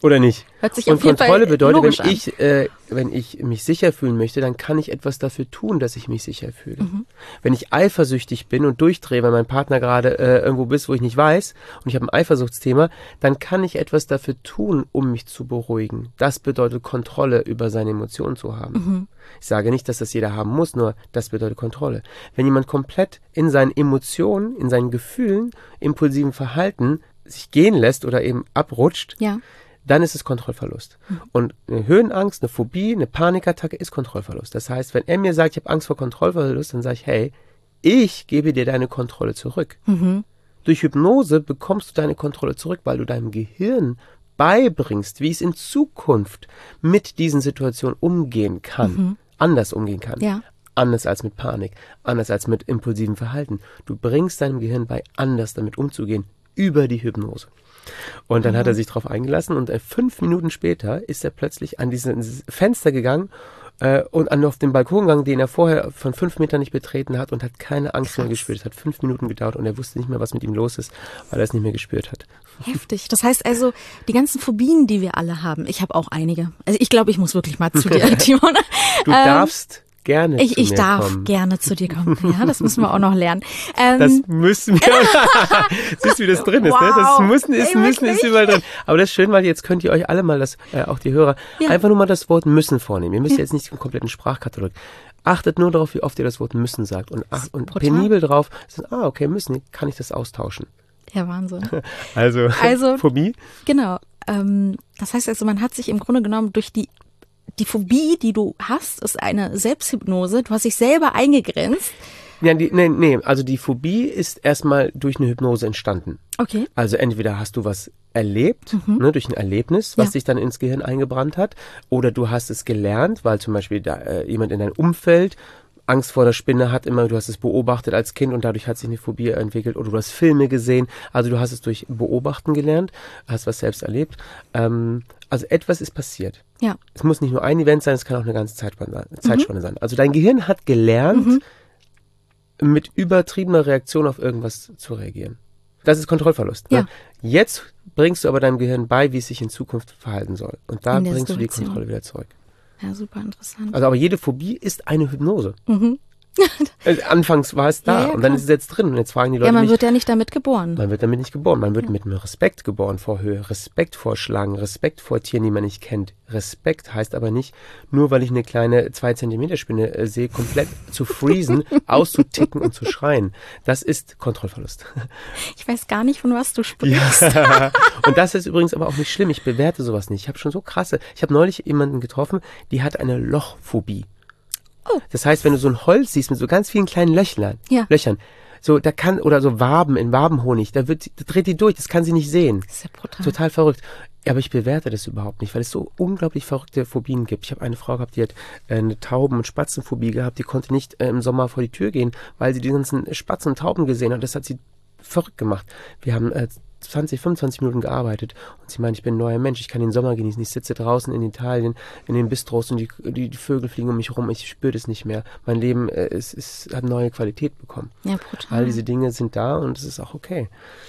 Speaker 3: Oder nicht?
Speaker 1: Hört sich
Speaker 3: und
Speaker 1: auf jeden
Speaker 3: Kontrolle
Speaker 1: Fall
Speaker 3: bedeutet,
Speaker 1: logisch
Speaker 3: wenn
Speaker 1: an.
Speaker 3: ich, äh, wenn ich mich sicher fühlen möchte, dann kann ich etwas dafür tun, dass ich mich sicher fühle.
Speaker 1: Mhm.
Speaker 3: Wenn ich eifersüchtig bin und durchdrehe, weil mein Partner gerade äh, irgendwo bist, wo ich nicht weiß und ich habe ein Eifersuchtsthema, dann kann ich etwas dafür tun, um mich zu beruhigen. Das bedeutet Kontrolle über seine Emotionen zu haben.
Speaker 1: Mhm.
Speaker 3: Ich sage nicht, dass das jeder haben muss, nur das bedeutet Kontrolle. Wenn jemand komplett in seinen Emotionen, in seinen Gefühlen, impulsiven Verhalten sich gehen lässt oder eben abrutscht,
Speaker 1: Ja.
Speaker 3: dann ist es Kontrollverlust. Mhm. Und eine Höhenangst, eine Phobie, eine Panikattacke ist Kontrollverlust. Das heißt, wenn er mir sagt, ich habe Angst vor Kontrollverlust, dann sage ich, hey, ich gebe dir deine Kontrolle zurück.
Speaker 1: Mhm.
Speaker 3: Durch Hypnose bekommst du deine Kontrolle zurück, weil du deinem Gehirn beibringst, wie es in Zukunft mit diesen Situationen umgehen kann,
Speaker 1: Mhm.
Speaker 3: anders umgehen kann.
Speaker 1: Ja.
Speaker 3: Anders als mit Panik, anders als mit impulsivem Verhalten. Du bringst deinem Gehirn bei, anders damit umzugehen, über die Hypnose. Und dann
Speaker 1: Mhm.
Speaker 3: hat er sich darauf eingelassen und äh, fünf Minuten später ist er plötzlich an dieses Fenster gegangen äh, und an auf den Balkon gegangen, den er vorher von fünf Metern nicht betreten hat und hat keine Angst mehr
Speaker 1: Krass.
Speaker 3: gespürt. Es hat fünf Minuten gedauert und er wusste nicht mehr, was mit ihm los ist, weil er es nicht mehr gespürt hat.
Speaker 1: Heftig. Das heißt also, die ganzen Phobien, die wir alle haben, ich habe auch einige. Also ich glaube, ich muss wirklich mal zu dir, Timon.
Speaker 3: Du
Speaker 1: Ähm,
Speaker 3: darfst gerne
Speaker 1: Ich,
Speaker 3: zu
Speaker 1: ich
Speaker 3: mir
Speaker 1: darf
Speaker 3: kommen.
Speaker 1: gerne zu dir kommen. Ja, das müssen wir auch noch lernen. Ähm,
Speaker 3: Das müssen wir. Siehst du, wie das drin ist, ne? Das
Speaker 1: Wow.
Speaker 3: müssen ist,
Speaker 1: Ey,
Speaker 3: müssen ist
Speaker 1: wirklich?
Speaker 3: überall drin. Aber das ist schön, weil jetzt könnt ihr euch alle mal das, äh, auch die Hörer,
Speaker 1: Ja.
Speaker 3: einfach nur mal das Wort müssen vornehmen. Ihr müsst jetzt nicht den kompletten Sprachkatalog. Achtet nur darauf, wie oft ihr das Wort müssen sagt. Und, ach, und
Speaker 1: brutal.
Speaker 3: penibel drauf, sagt, ah, okay, müssen, kann ich das austauschen.
Speaker 1: ja, Wahnsinn.
Speaker 3: Also,
Speaker 1: Also-
Speaker 3: Phobie?
Speaker 1: Genau. Ähm, das heißt also, man hat sich im Grunde genommen durch die die Phobie, die du hast, ist eine Selbsthypnose. Du hast dich selber eingegrenzt.
Speaker 3: Ja, die, nee, nee, also die Phobie ist erstmal durch eine Hypnose entstanden.
Speaker 1: Okay.
Speaker 3: Also entweder hast du was erlebt, ne, durch ein Erlebnis, was
Speaker 1: Ja.
Speaker 3: sich dann ins Gehirn eingebrannt hat, oder du hast es gelernt, weil zum Beispiel da, äh, jemand in deinem Umfeld Angst vor der Spinne hat, immer, du hast es beobachtet als Kind und dadurch hat sich eine Phobie entwickelt, oder du hast Filme gesehen, also du hast es durch Beobachten gelernt, hast was selbst erlebt. Ähm, also etwas ist passiert.
Speaker 1: Ja.
Speaker 3: Es muss nicht nur ein Event sein, es kann auch eine ganze Zeitspanne, Zeitspanne sein. Also dein Gehirn hat gelernt, mit übertriebener Reaktion auf irgendwas zu reagieren. Das ist Kontrollverlust. Ne?
Speaker 1: Ja.
Speaker 3: Jetzt bringst du aber deinem Gehirn bei, wie es sich in Zukunft verhalten soll. Und da
Speaker 1: In der
Speaker 3: bringst du die
Speaker 1: Situation.
Speaker 3: Kontrolle wieder zurück.
Speaker 1: Ja, super interessant.
Speaker 3: Also aber jede Phobie ist eine Hypnose.
Speaker 1: Mhm.
Speaker 3: Äh, Anfangs war es da
Speaker 1: Ja, ja,
Speaker 3: und dann
Speaker 1: klar.
Speaker 3: ist es jetzt drin. Und jetzt fragen die Leute
Speaker 1: Ja, man
Speaker 3: mich,
Speaker 1: wird ja nicht damit geboren.
Speaker 3: man wird damit nicht geboren. Man wird mit einem Respekt geboren vor Höhe, Respekt vor Schlangen, Respekt vor Tieren, die man nicht kennt. Respekt heißt aber nicht, nur weil ich eine kleine zwei Zentimeter Spinne äh, sehe, komplett zu freezen, auszuticken und zu schreien. Das ist Kontrollverlust.
Speaker 1: Ich weiß gar nicht, von was du sprichst.
Speaker 3: Ja. Und das ist übrigens aber auch nicht schlimm. Ich bewerte sowas nicht. Ich habe schon so krasse. Ich habe neulich jemanden getroffen, die hat eine Lochphobie.
Speaker 1: Oh.
Speaker 3: Das heißt, wenn du so ein Holz siehst mit so ganz vielen kleinen Löchern,
Speaker 1: Ja.
Speaker 3: Löchern, so da kann oder so Waben in Wabenhonig, da wird, da dreht die durch. Das kann sie nicht sehen.
Speaker 1: Das ist ja brutal.
Speaker 3: Total verrückt. Aber ich bewerte das überhaupt nicht, weil es so unglaublich verrückte Phobien gibt. Ich habe eine Frau gehabt, die hat äh, eine Tauben- und Spatzenphobie gehabt. Die konnte nicht äh, im Sommer vor die Tür gehen, weil sie die ganzen Spatzen und Tauben gesehen hat. Das hat sie verrückt gemacht. Wir haben äh, zwanzig, fünfundzwanzig Minuten gearbeitet und sie meint, ich bin ein neuer Mensch, ich kann den Sommer genießen. Ich sitze draußen in Italien, in den Bistros und die, die, die Vögel fliegen um mich rum. Ich spüre das nicht mehr. Mein Leben äh, ist, ist, hat neue Qualität bekommen.
Speaker 1: Ja, brutal.
Speaker 3: All diese Dinge sind da und es ist auch okay.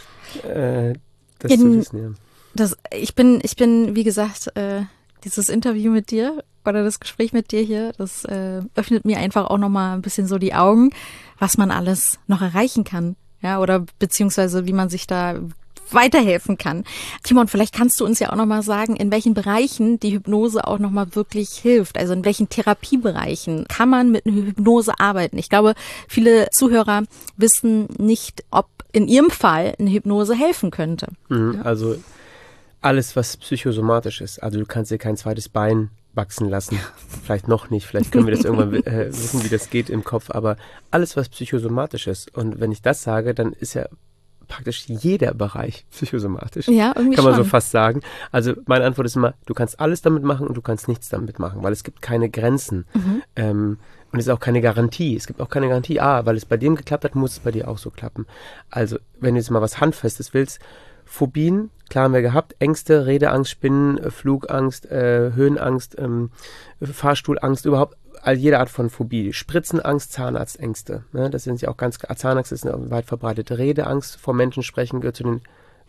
Speaker 3: Äh, das
Speaker 1: Ja,
Speaker 3: zu
Speaker 1: n-
Speaker 3: wissen, ja.
Speaker 1: Das, ich bin, ich bin, wie gesagt, äh, dieses Interview mit dir oder das Gespräch mit dir hier, das äh, öffnet mir einfach auch nochmal ein bisschen so die Augen, was man alles noch erreichen kann. Ja, oder beziehungsweise wie man sich da weiterhelfen kann. Timon, vielleicht kannst du uns ja auch nochmal sagen, in welchen Bereichen die Hypnose auch nochmal wirklich hilft. Also in welchen Therapiebereichen kann man mit einer Hypnose arbeiten? Ich glaube, viele Zuhörer wissen nicht, ob in ihrem Fall eine Hypnose helfen könnte.
Speaker 3: Mhm, also alles, was psychosomatisch ist. Also du kannst dir kein zweites Bein wachsen lassen. Vielleicht noch nicht. Vielleicht können wir das irgendwann äh, wissen, wie das geht im Kopf. Aber alles, was psychosomatisch ist. Und wenn ich das sage, dann ist ja praktisch jeder Bereich psychosomatisch.
Speaker 1: Ja, irgendwie
Speaker 3: Kann man
Speaker 1: schon.
Speaker 3: so fast sagen. Also meine Antwort ist immer, du kannst alles damit machen und du kannst nichts damit machen, weil es gibt keine Grenzen.
Speaker 1: Mhm.
Speaker 3: Ähm, und es ist auch keine Garantie. Es gibt auch keine Garantie, ah, weil es bei dem geklappt hat, muss es bei dir auch so klappen. Also wenn du jetzt mal was Handfestes willst, Phobien, klar haben wir gehabt, Ängste, Redeangst, Spinnen, äh, Flugangst, äh, Höhenangst, ähm, Fahrstuhlangst, überhaupt all jede Art von Phobie. Spritzenangst, Zahnarztängste. Ne? Das sind ja auch ganz, Zahnangst ist eine weit verbreitete Redeangst, vor Menschen sprechen gehört zu den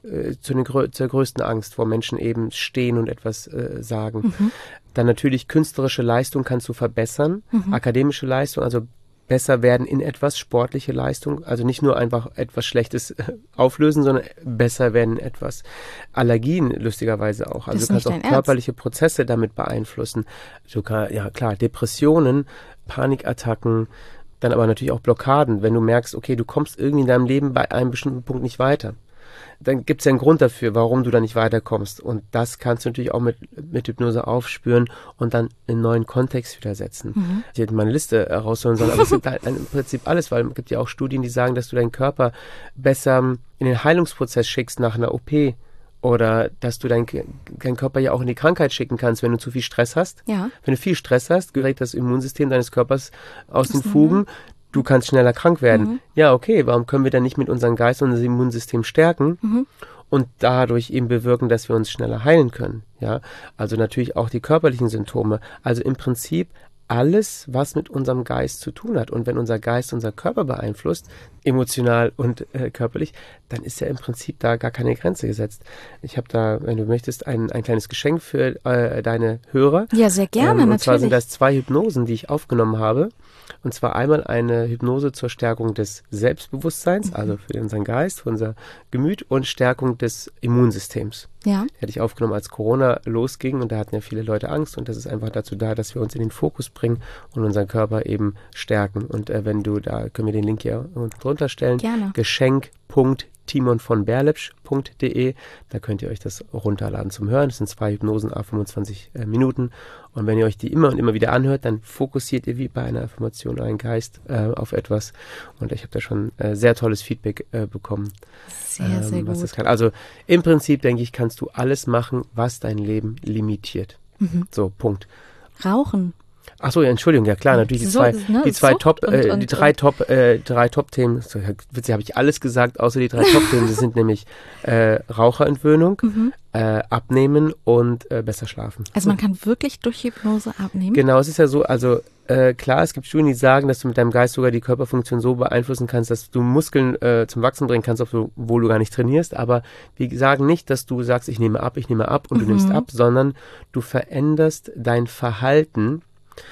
Speaker 3: äh, zu den, zur größten Angst, vor Menschen eben stehen und etwas äh, sagen. Mhm. Dann natürlich künstlerische Leistung kannst du verbessern, mhm. akademische Leistung, also besser werden in etwas, sportliche Leistung, also nicht nur einfach etwas Schlechtes auflösen, sondern besser werden in etwas. Allergien lustigerweise auch, also du kannst auch körperliche Ernst. Prozesse damit beeinflussen. Du kann, ja klar, Depressionen, Panikattacken, dann aber natürlich auch Blockaden, wenn du merkst, okay, du kommst irgendwie in deinem Leben bei einem bestimmten Punkt nicht weiter. Dann gibt es ja einen Grund dafür, warum du da nicht weiterkommst. Und das kannst du natürlich auch mit, mit Hypnose aufspüren und dann in einen neuen Kontext wieder setzen. Mhm. Ich hätte meine Liste rausholen sollen, aber es gibt halt im Prinzip alles, weil es gibt ja auch Studien, die sagen, dass du deinen Körper besser in den Heilungsprozess schickst nach einer O P. Oder dass du deinen dein Körper ja auch in die Krankheit schicken kannst, wenn du zu viel Stress hast. Ja. Wenn du viel Stress hast, gerät das Immunsystem deines Körpers aus den Fugen. Du kannst schneller krank werden. Mhm. Ja, okay, warum können wir dann nicht mit unserem Geist unser Immunsystem stärken mhm. und dadurch eben bewirken, dass wir uns schneller heilen können? Ja, also natürlich auch die körperlichen Symptome. Also im Prinzip alles, was mit unserem Geist zu tun hat. Und wenn unser Geist unser Körper beeinflusst, emotional und äh, körperlich, dann ist ja im Prinzip da gar keine Grenze gesetzt. Ich habe da, wenn du möchtest, ein, ein kleines Geschenk für äh, deine Hörer.
Speaker 1: Ja, sehr gerne, ähm, und natürlich.
Speaker 3: Und zwar sind das zwei Hypnosen, die ich aufgenommen habe. Und zwar einmal eine Hypnose zur Stärkung des Selbstbewusstseins, mhm. also für unseren Geist, für unser Gemüt und Stärkung des Immunsystems. Ja. Die hatte ich aufgenommen, als Corona losging und da hatten ja viele Leute Angst und das ist einfach dazu da, dass wir uns in den Fokus bringen und unseren Körper eben stärken. Und äh, wenn du, da können wir den Link hier unten drunter stellen. Gerne. Geschenk Punkt timon von berlepsch Punkt de, da könnt ihr euch das runterladen zum Hören. Das sind zwei Hypnosen, a fünfundzwanzig äh, Minuten. Und wenn ihr euch die immer und immer wieder anhört, dann fokussiert ihr wie bei einer Affirmation euren Geist äh, auf etwas. Und ich habe da schon äh, sehr tolles Feedback äh, bekommen.
Speaker 1: Sehr, ähm, sehr
Speaker 3: was
Speaker 1: gut.
Speaker 3: Das kann. Also im Prinzip, denke ich, kannst du alles machen, was dein Leben limitiert. Mhm. So, Punkt.
Speaker 1: Rauchen.
Speaker 3: Ach so, ja, Entschuldigung, ja klar, natürlich die
Speaker 1: so,
Speaker 3: zwei,
Speaker 1: ne,
Speaker 3: die zwei
Speaker 1: Sucht
Speaker 3: Top, äh,
Speaker 1: und,
Speaker 3: die
Speaker 1: und,
Speaker 3: drei
Speaker 1: und.
Speaker 3: Top, äh, drei Top-Themen, so, witzig, habe ich alles gesagt, außer die drei Top-Themen, das sind nämlich äh, Raucherentwöhnung, mhm. äh, Abnehmen und äh, besser schlafen.
Speaker 1: Also man kann wirklich durch Hypnose abnehmen?
Speaker 3: Genau, es ist ja so, also äh, klar, es gibt Studien, die sagen, dass du mit deinem Geist sogar die Körperfunktion so beeinflussen kannst, dass du Muskeln äh, zum Wachsen bringen kannst, obwohl du gar nicht trainierst, aber wir sagen nicht, dass du sagst, ich nehme ab, ich nehme ab und mhm. du nimmst ab, sondern du veränderst dein Verhalten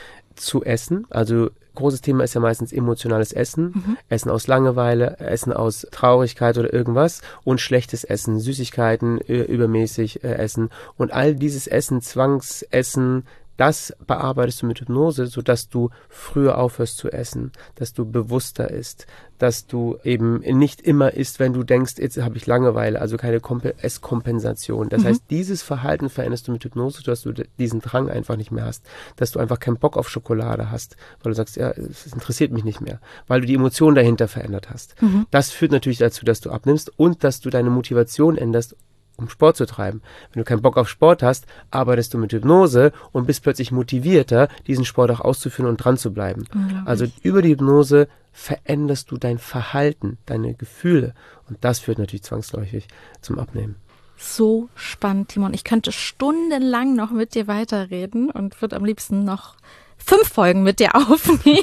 Speaker 3: zu essen. Also großes Thema ist ja meistens emotionales Essen. Mhm. Essen aus Langeweile, Essen aus Traurigkeit oder irgendwas und schlechtes Essen, Süßigkeiten, übermäßig äh, Essen und all dieses Essen, Zwangsessen, das bearbeitest du mit Hypnose, sodass du früher aufhörst zu essen, dass du bewusster isst, dass du eben nicht immer isst, wenn du denkst, jetzt habe ich Langeweile, also keine Komp- Esskompensation. Das mhm. heißt, dieses Verhalten veränderst du mit Hypnose, dass du diesen Drang einfach nicht mehr hast, dass du einfach keinen Bock auf Schokolade hast, weil du sagst, ja, es interessiert mich nicht mehr, weil du die Emotion dahinter verändert hast. Mhm. Das führt natürlich dazu, dass du abnimmst und dass du deine Motivation änderst, um Sport zu treiben. Wenn du keinen Bock auf Sport hast, arbeitest du mit Hypnose und bist plötzlich motivierter, diesen Sport auch auszuführen und dran zu bleiben. Also über die Hypnose veränderst du dein Verhalten, deine Gefühle und das führt natürlich zwangsläufig zum Abnehmen.
Speaker 1: So spannend, Timon. Ich könnte stundenlang noch mit dir weiterreden und würde am liebsten noch fünf Folgen mit dir aufnehmen.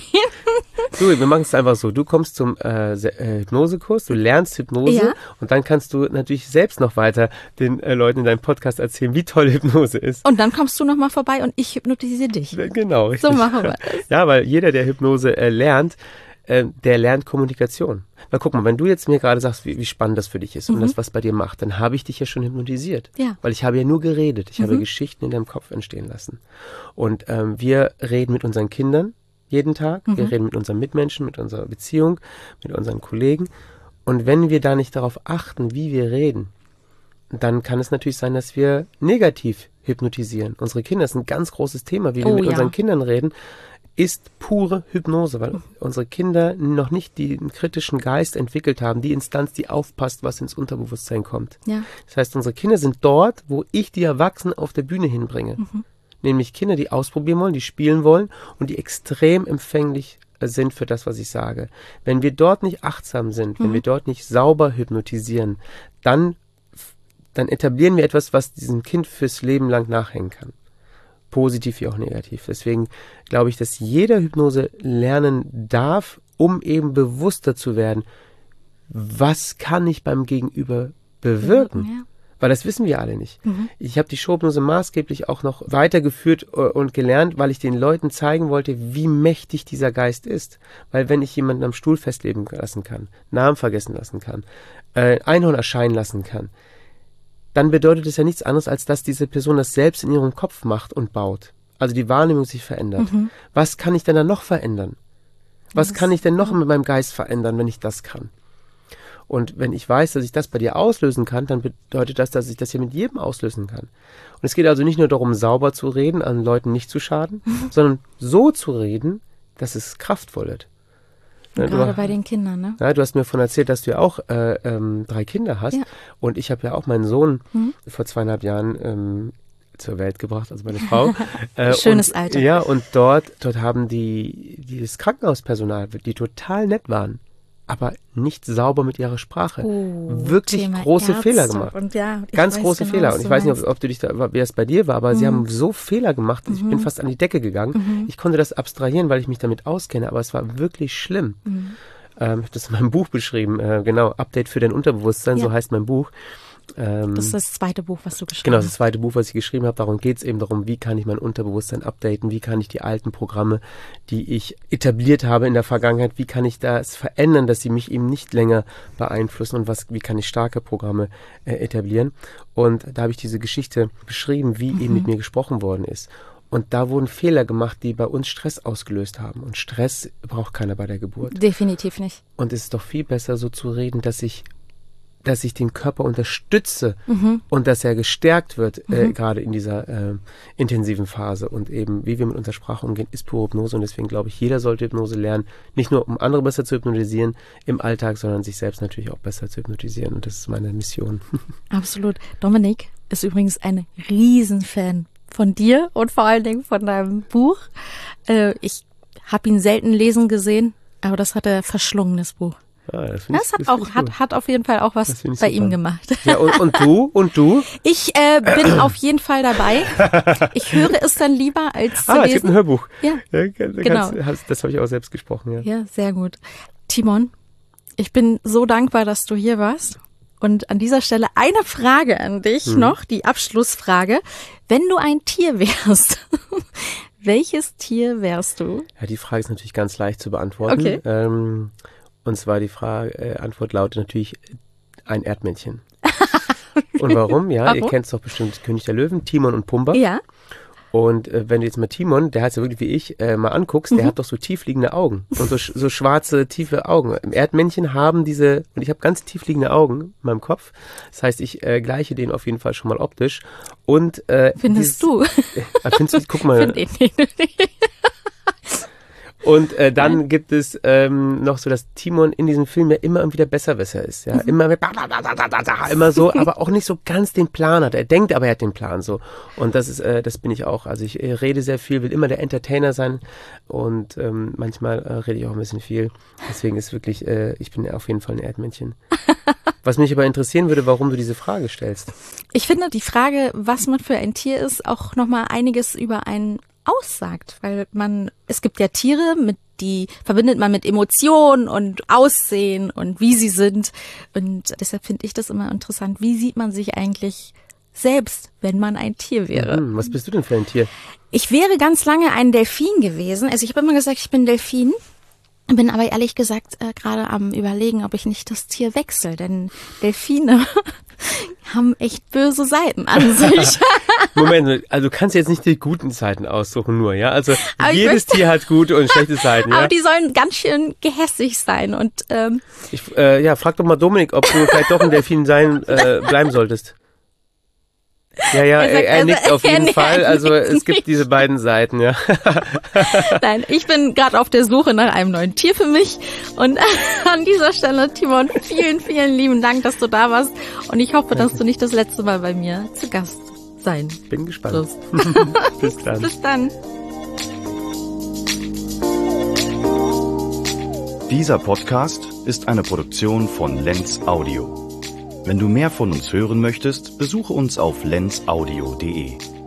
Speaker 3: Du, wir machen es einfach so. Du kommst zum äh, Hypnosekurs, du lernst Hypnose ja. und dann kannst du natürlich selbst noch weiter den äh, Leuten in deinem Podcast erzählen, wie toll Hypnose ist.
Speaker 1: Und dann kommst du nochmal vorbei und ich hypnotisiere dich.
Speaker 3: Genau, richtig.
Speaker 1: So machen wir das.
Speaker 3: Ja, weil jeder, der Hypnose äh, lernt, äh, der lernt Kommunikation. Weil guck mal, wenn du jetzt mir gerade sagst, wie, wie spannend das für dich ist mhm. und das, was bei dir macht, dann habe ich dich ja schon hypnotisiert. Ja. Weil ich habe ja nur geredet. Ich mhm. habe Geschichten in deinem Kopf entstehen lassen. Und ähm, wir reden mit unseren Kindern jeden Tag. Mhm. Wir reden mit unseren Mitmenschen, mit unserer Beziehung, mit unseren Kollegen. Und wenn wir da nicht darauf achten, wie wir reden, dann kann es natürlich sein, dass wir negativ hypnotisieren. Unsere Kinder, das ist ein ganz großes Thema, wie wir oh, mit ja. unseren Kindern reden, ist pure Hypnose, weil unsere Kinder noch nicht den kritischen Geist entwickelt haben, die Instanz, die aufpasst, was ins Unterbewusstsein kommt. Ja. Das heißt, unsere Kinder sind dort, wo ich die Erwachsenen auf der Bühne hinbringe. Mhm. Nämlich Kinder, die ausprobieren wollen, die spielen wollen und die extrem empfänglich sind für das, was ich sage. Wenn wir dort nicht achtsam sind, mhm. wenn wir dort nicht sauber hypnotisieren, dann, dann etablieren wir etwas, was diesem Kind fürs Leben lang nachhängen kann. Positiv wie auch negativ. Deswegen glaube ich, dass jeder Hypnose lernen darf, um eben bewusster zu werden, was kann ich beim Gegenüber bewirken.
Speaker 1: Ja.
Speaker 3: Weil das wissen wir alle nicht.
Speaker 1: Mhm.
Speaker 3: Ich habe die Showhypnose maßgeblich auch noch weitergeführt und gelernt, weil ich den Leuten zeigen wollte, wie mächtig dieser Geist ist. Weil wenn ich jemanden am Stuhl festleben lassen kann, Namen vergessen lassen kann, äh, Einhorn erscheinen lassen kann, dann bedeutet es ja nichts anderes, als dass diese Person das selbst in ihrem Kopf macht und baut. Also die Wahrnehmung sich verändert. Mhm. Was kann ich denn dann noch verändern? Was kann ich denn noch mit meinem Geist verändern, wenn ich das kann? Und wenn ich weiß, dass ich das bei dir auslösen kann, dann bedeutet das, dass ich das hier mit jedem auslösen kann. Und es geht also nicht nur darum, sauber zu reden, an Leuten nicht zu schaden, mhm. sondern so zu reden, dass es kraftvoll wird. Ja,
Speaker 1: gerade
Speaker 3: du,
Speaker 1: bei den Kindern, ne?
Speaker 3: Ja, du hast mir von erzählt, dass du ja auch äh, ähm, drei Kinder hast. Ja. Und ich habe ja auch meinen Sohn mhm. vor zweieinhalb Jahren ähm, zur Welt gebracht, also meine Frau.
Speaker 1: Äh, Schönes
Speaker 3: und,
Speaker 1: Alter.
Speaker 3: Ja, und dort, dort haben die, die das Krankenhauspersonal, die total nett waren, aber nicht sauber mit ihrer Sprache. Oh, wirklich Thema große Ärzte. Fehler gemacht. Und ja, Ganz große genau, Fehler. Und ich weiß nicht, ob, ob du dich da, wie das bei dir war, aber mhm. sie haben so Fehler gemacht, dass mhm. ich bin fast an die Decke gegangen. Mhm. Ich konnte das abstrahieren, weil ich mich damit auskenne, aber es war wirklich schlimm. Mhm. Ähm, ich habe das in meinem Buch beschrieben, äh, genau, Update für dein Unterbewusstsein, ja. so heißt mein Buch. Ähm,
Speaker 1: das ist das zweite Buch, was du geschrieben hast.
Speaker 3: Genau, das ist das zweite Buch, was ich geschrieben habe. Darum geht es eben darum, wie kann ich mein Unterbewusstsein updaten, wie kann ich die alten Programme, die ich etabliert habe in der Vergangenheit, wie kann ich das verändern, dass sie mich eben nicht länger beeinflussen und was, wie kann ich starke Programme äh, etablieren. Und da habe ich diese Geschichte beschrieben, wie mhm. eben mit mir gesprochen worden ist. Und da wurden Fehler gemacht, die bei uns Stress ausgelöst haben. Und Stress braucht keiner bei der Geburt.
Speaker 1: Definitiv nicht.
Speaker 3: Und es ist doch viel besser, so zu reden, dass ich dass ich den Körper unterstütze mhm. und dass er gestärkt wird, mhm. äh, gerade in dieser äh, intensiven Phase. Und eben, wie wir mit unserer Sprache umgehen, ist pure Hypnose. Und deswegen glaube ich, jeder sollte Hypnose lernen. Nicht nur, um andere besser zu hypnotisieren im Alltag, sondern sich selbst natürlich auch besser zu hypnotisieren. Und das ist meine Mission.
Speaker 1: Absolut. Dominik ist übrigens ein Riesenfan von dir und vor allen Dingen von deinem Buch. Äh, ich habe ihn selten lesen gesehen, aber das hat er verschlungen, das Buch.
Speaker 3: Ah, das
Speaker 1: das
Speaker 3: ich,
Speaker 1: hat
Speaker 3: das
Speaker 1: auch hat, hat auf jeden Fall auch was bei
Speaker 3: super.
Speaker 1: ihm gemacht.
Speaker 3: Ja, und, und du? Und du?
Speaker 1: Ich äh, bin auf jeden Fall dabei. Ich höre es dann lieber als zu
Speaker 3: ah,
Speaker 1: lesen. Ah,
Speaker 3: es gibt ein Hörbuch.
Speaker 1: Ja,
Speaker 3: ja
Speaker 1: genau.
Speaker 3: Kannst, das habe ich auch selbst gesprochen. Ja.
Speaker 1: ja, sehr gut. Timon, ich bin so dankbar, dass du hier warst. Und an dieser Stelle eine Frage an dich hm. noch, die Abschlussfrage. Wenn du ein Tier wärst, welches Tier wärst du?
Speaker 3: Ja, die Frage ist natürlich ganz leicht zu beantworten.
Speaker 1: Okay.
Speaker 3: Ähm, Und zwar die Frage, äh, Antwort lautet natürlich ein Erdmännchen. Und warum? Ja, warum? Ihr kennt es doch bestimmt, König der Löwen, Timon und Pumba.
Speaker 1: Ja.
Speaker 3: Und äh, wenn du jetzt mal Timon, der heißt ja wirklich wie ich, äh, mal anguckst, mhm. der hat doch so tiefliegende Augen und so, so schwarze, tiefe Augen. Im Erdmännchen haben diese, und ich habe ganz tiefliegende Augen in meinem Kopf. Das heißt, ich äh, gleiche den auf jeden Fall schon mal optisch. Und äh,
Speaker 1: Findest
Speaker 3: dieses,
Speaker 1: du?
Speaker 3: Äh, findest du? Guck mal.
Speaker 1: Find ich nicht.
Speaker 3: Und äh, dann ja. gibt es ähm, noch so, dass Timon in diesem Film ja immer irgendwie der Besserwisser ist. Ja, mhm. immer mit immer so, aber auch nicht so ganz den Plan hat. Er denkt, aber er hat den Plan so. Und das ist, äh, das bin ich auch. Also ich äh, rede sehr viel, will immer der Entertainer sein und ähm, manchmal äh, rede ich auch ein bisschen viel. Deswegen ist wirklich, äh, ich bin auf jeden Fall ein Erdmännchen. Was mich aber interessieren würde, warum du diese Frage stellst.
Speaker 1: Ich finde die Frage, was man für ein Tier ist, auch nochmal einiges über einen aussagt, weil man, es gibt ja Tiere, mit die verbindet man mit Emotionen und Aussehen und wie sie sind und deshalb finde ich das immer interessant, wie sieht man sich eigentlich selbst, wenn man ein Tier wäre.
Speaker 3: Mhm, was bist du denn für ein Tier?
Speaker 1: Ich wäre ganz lange ein Delfin gewesen, also ich habe immer gesagt, ich bin Delfin, bin aber ehrlich gesagt äh, gerade am Überlegen, ob ich nicht das Tier wechsle, denn Delfine haben echt böse Seiten an sich.
Speaker 3: Moment, also du kannst jetzt nicht die guten Seiten aussuchen nur, ja? Also
Speaker 1: aber
Speaker 3: jedes
Speaker 1: möchte,
Speaker 3: Tier hat gute und schlechte Seiten, ja?
Speaker 1: Aber die sollen ganz schön gehässig sein und ähm,
Speaker 3: ich, äh, ja, frag doch mal Dominik, ob du vielleicht doch ein Delfin sein äh, bleiben solltest. Ja, ja, er, sagt, er, er nickt also, auf jeden nee, Fall. Also es gibt nicht. Diese beiden Seiten, ja.
Speaker 1: Nein, ich bin gerade auf der Suche nach einem neuen Tier für mich. Und an dieser Stelle, Timon, vielen, vielen lieben Dank, dass du da warst. Und ich hoffe, dass du nicht das letzte Mal bei mir zu Gast sein
Speaker 3: Bin gespannt.
Speaker 1: Bis dann. Bis dann.
Speaker 4: Dieser Podcast ist eine Produktion von Lenz Audio. Wenn du mehr von uns hören möchtest, besuche uns auf lenz audio punkt de.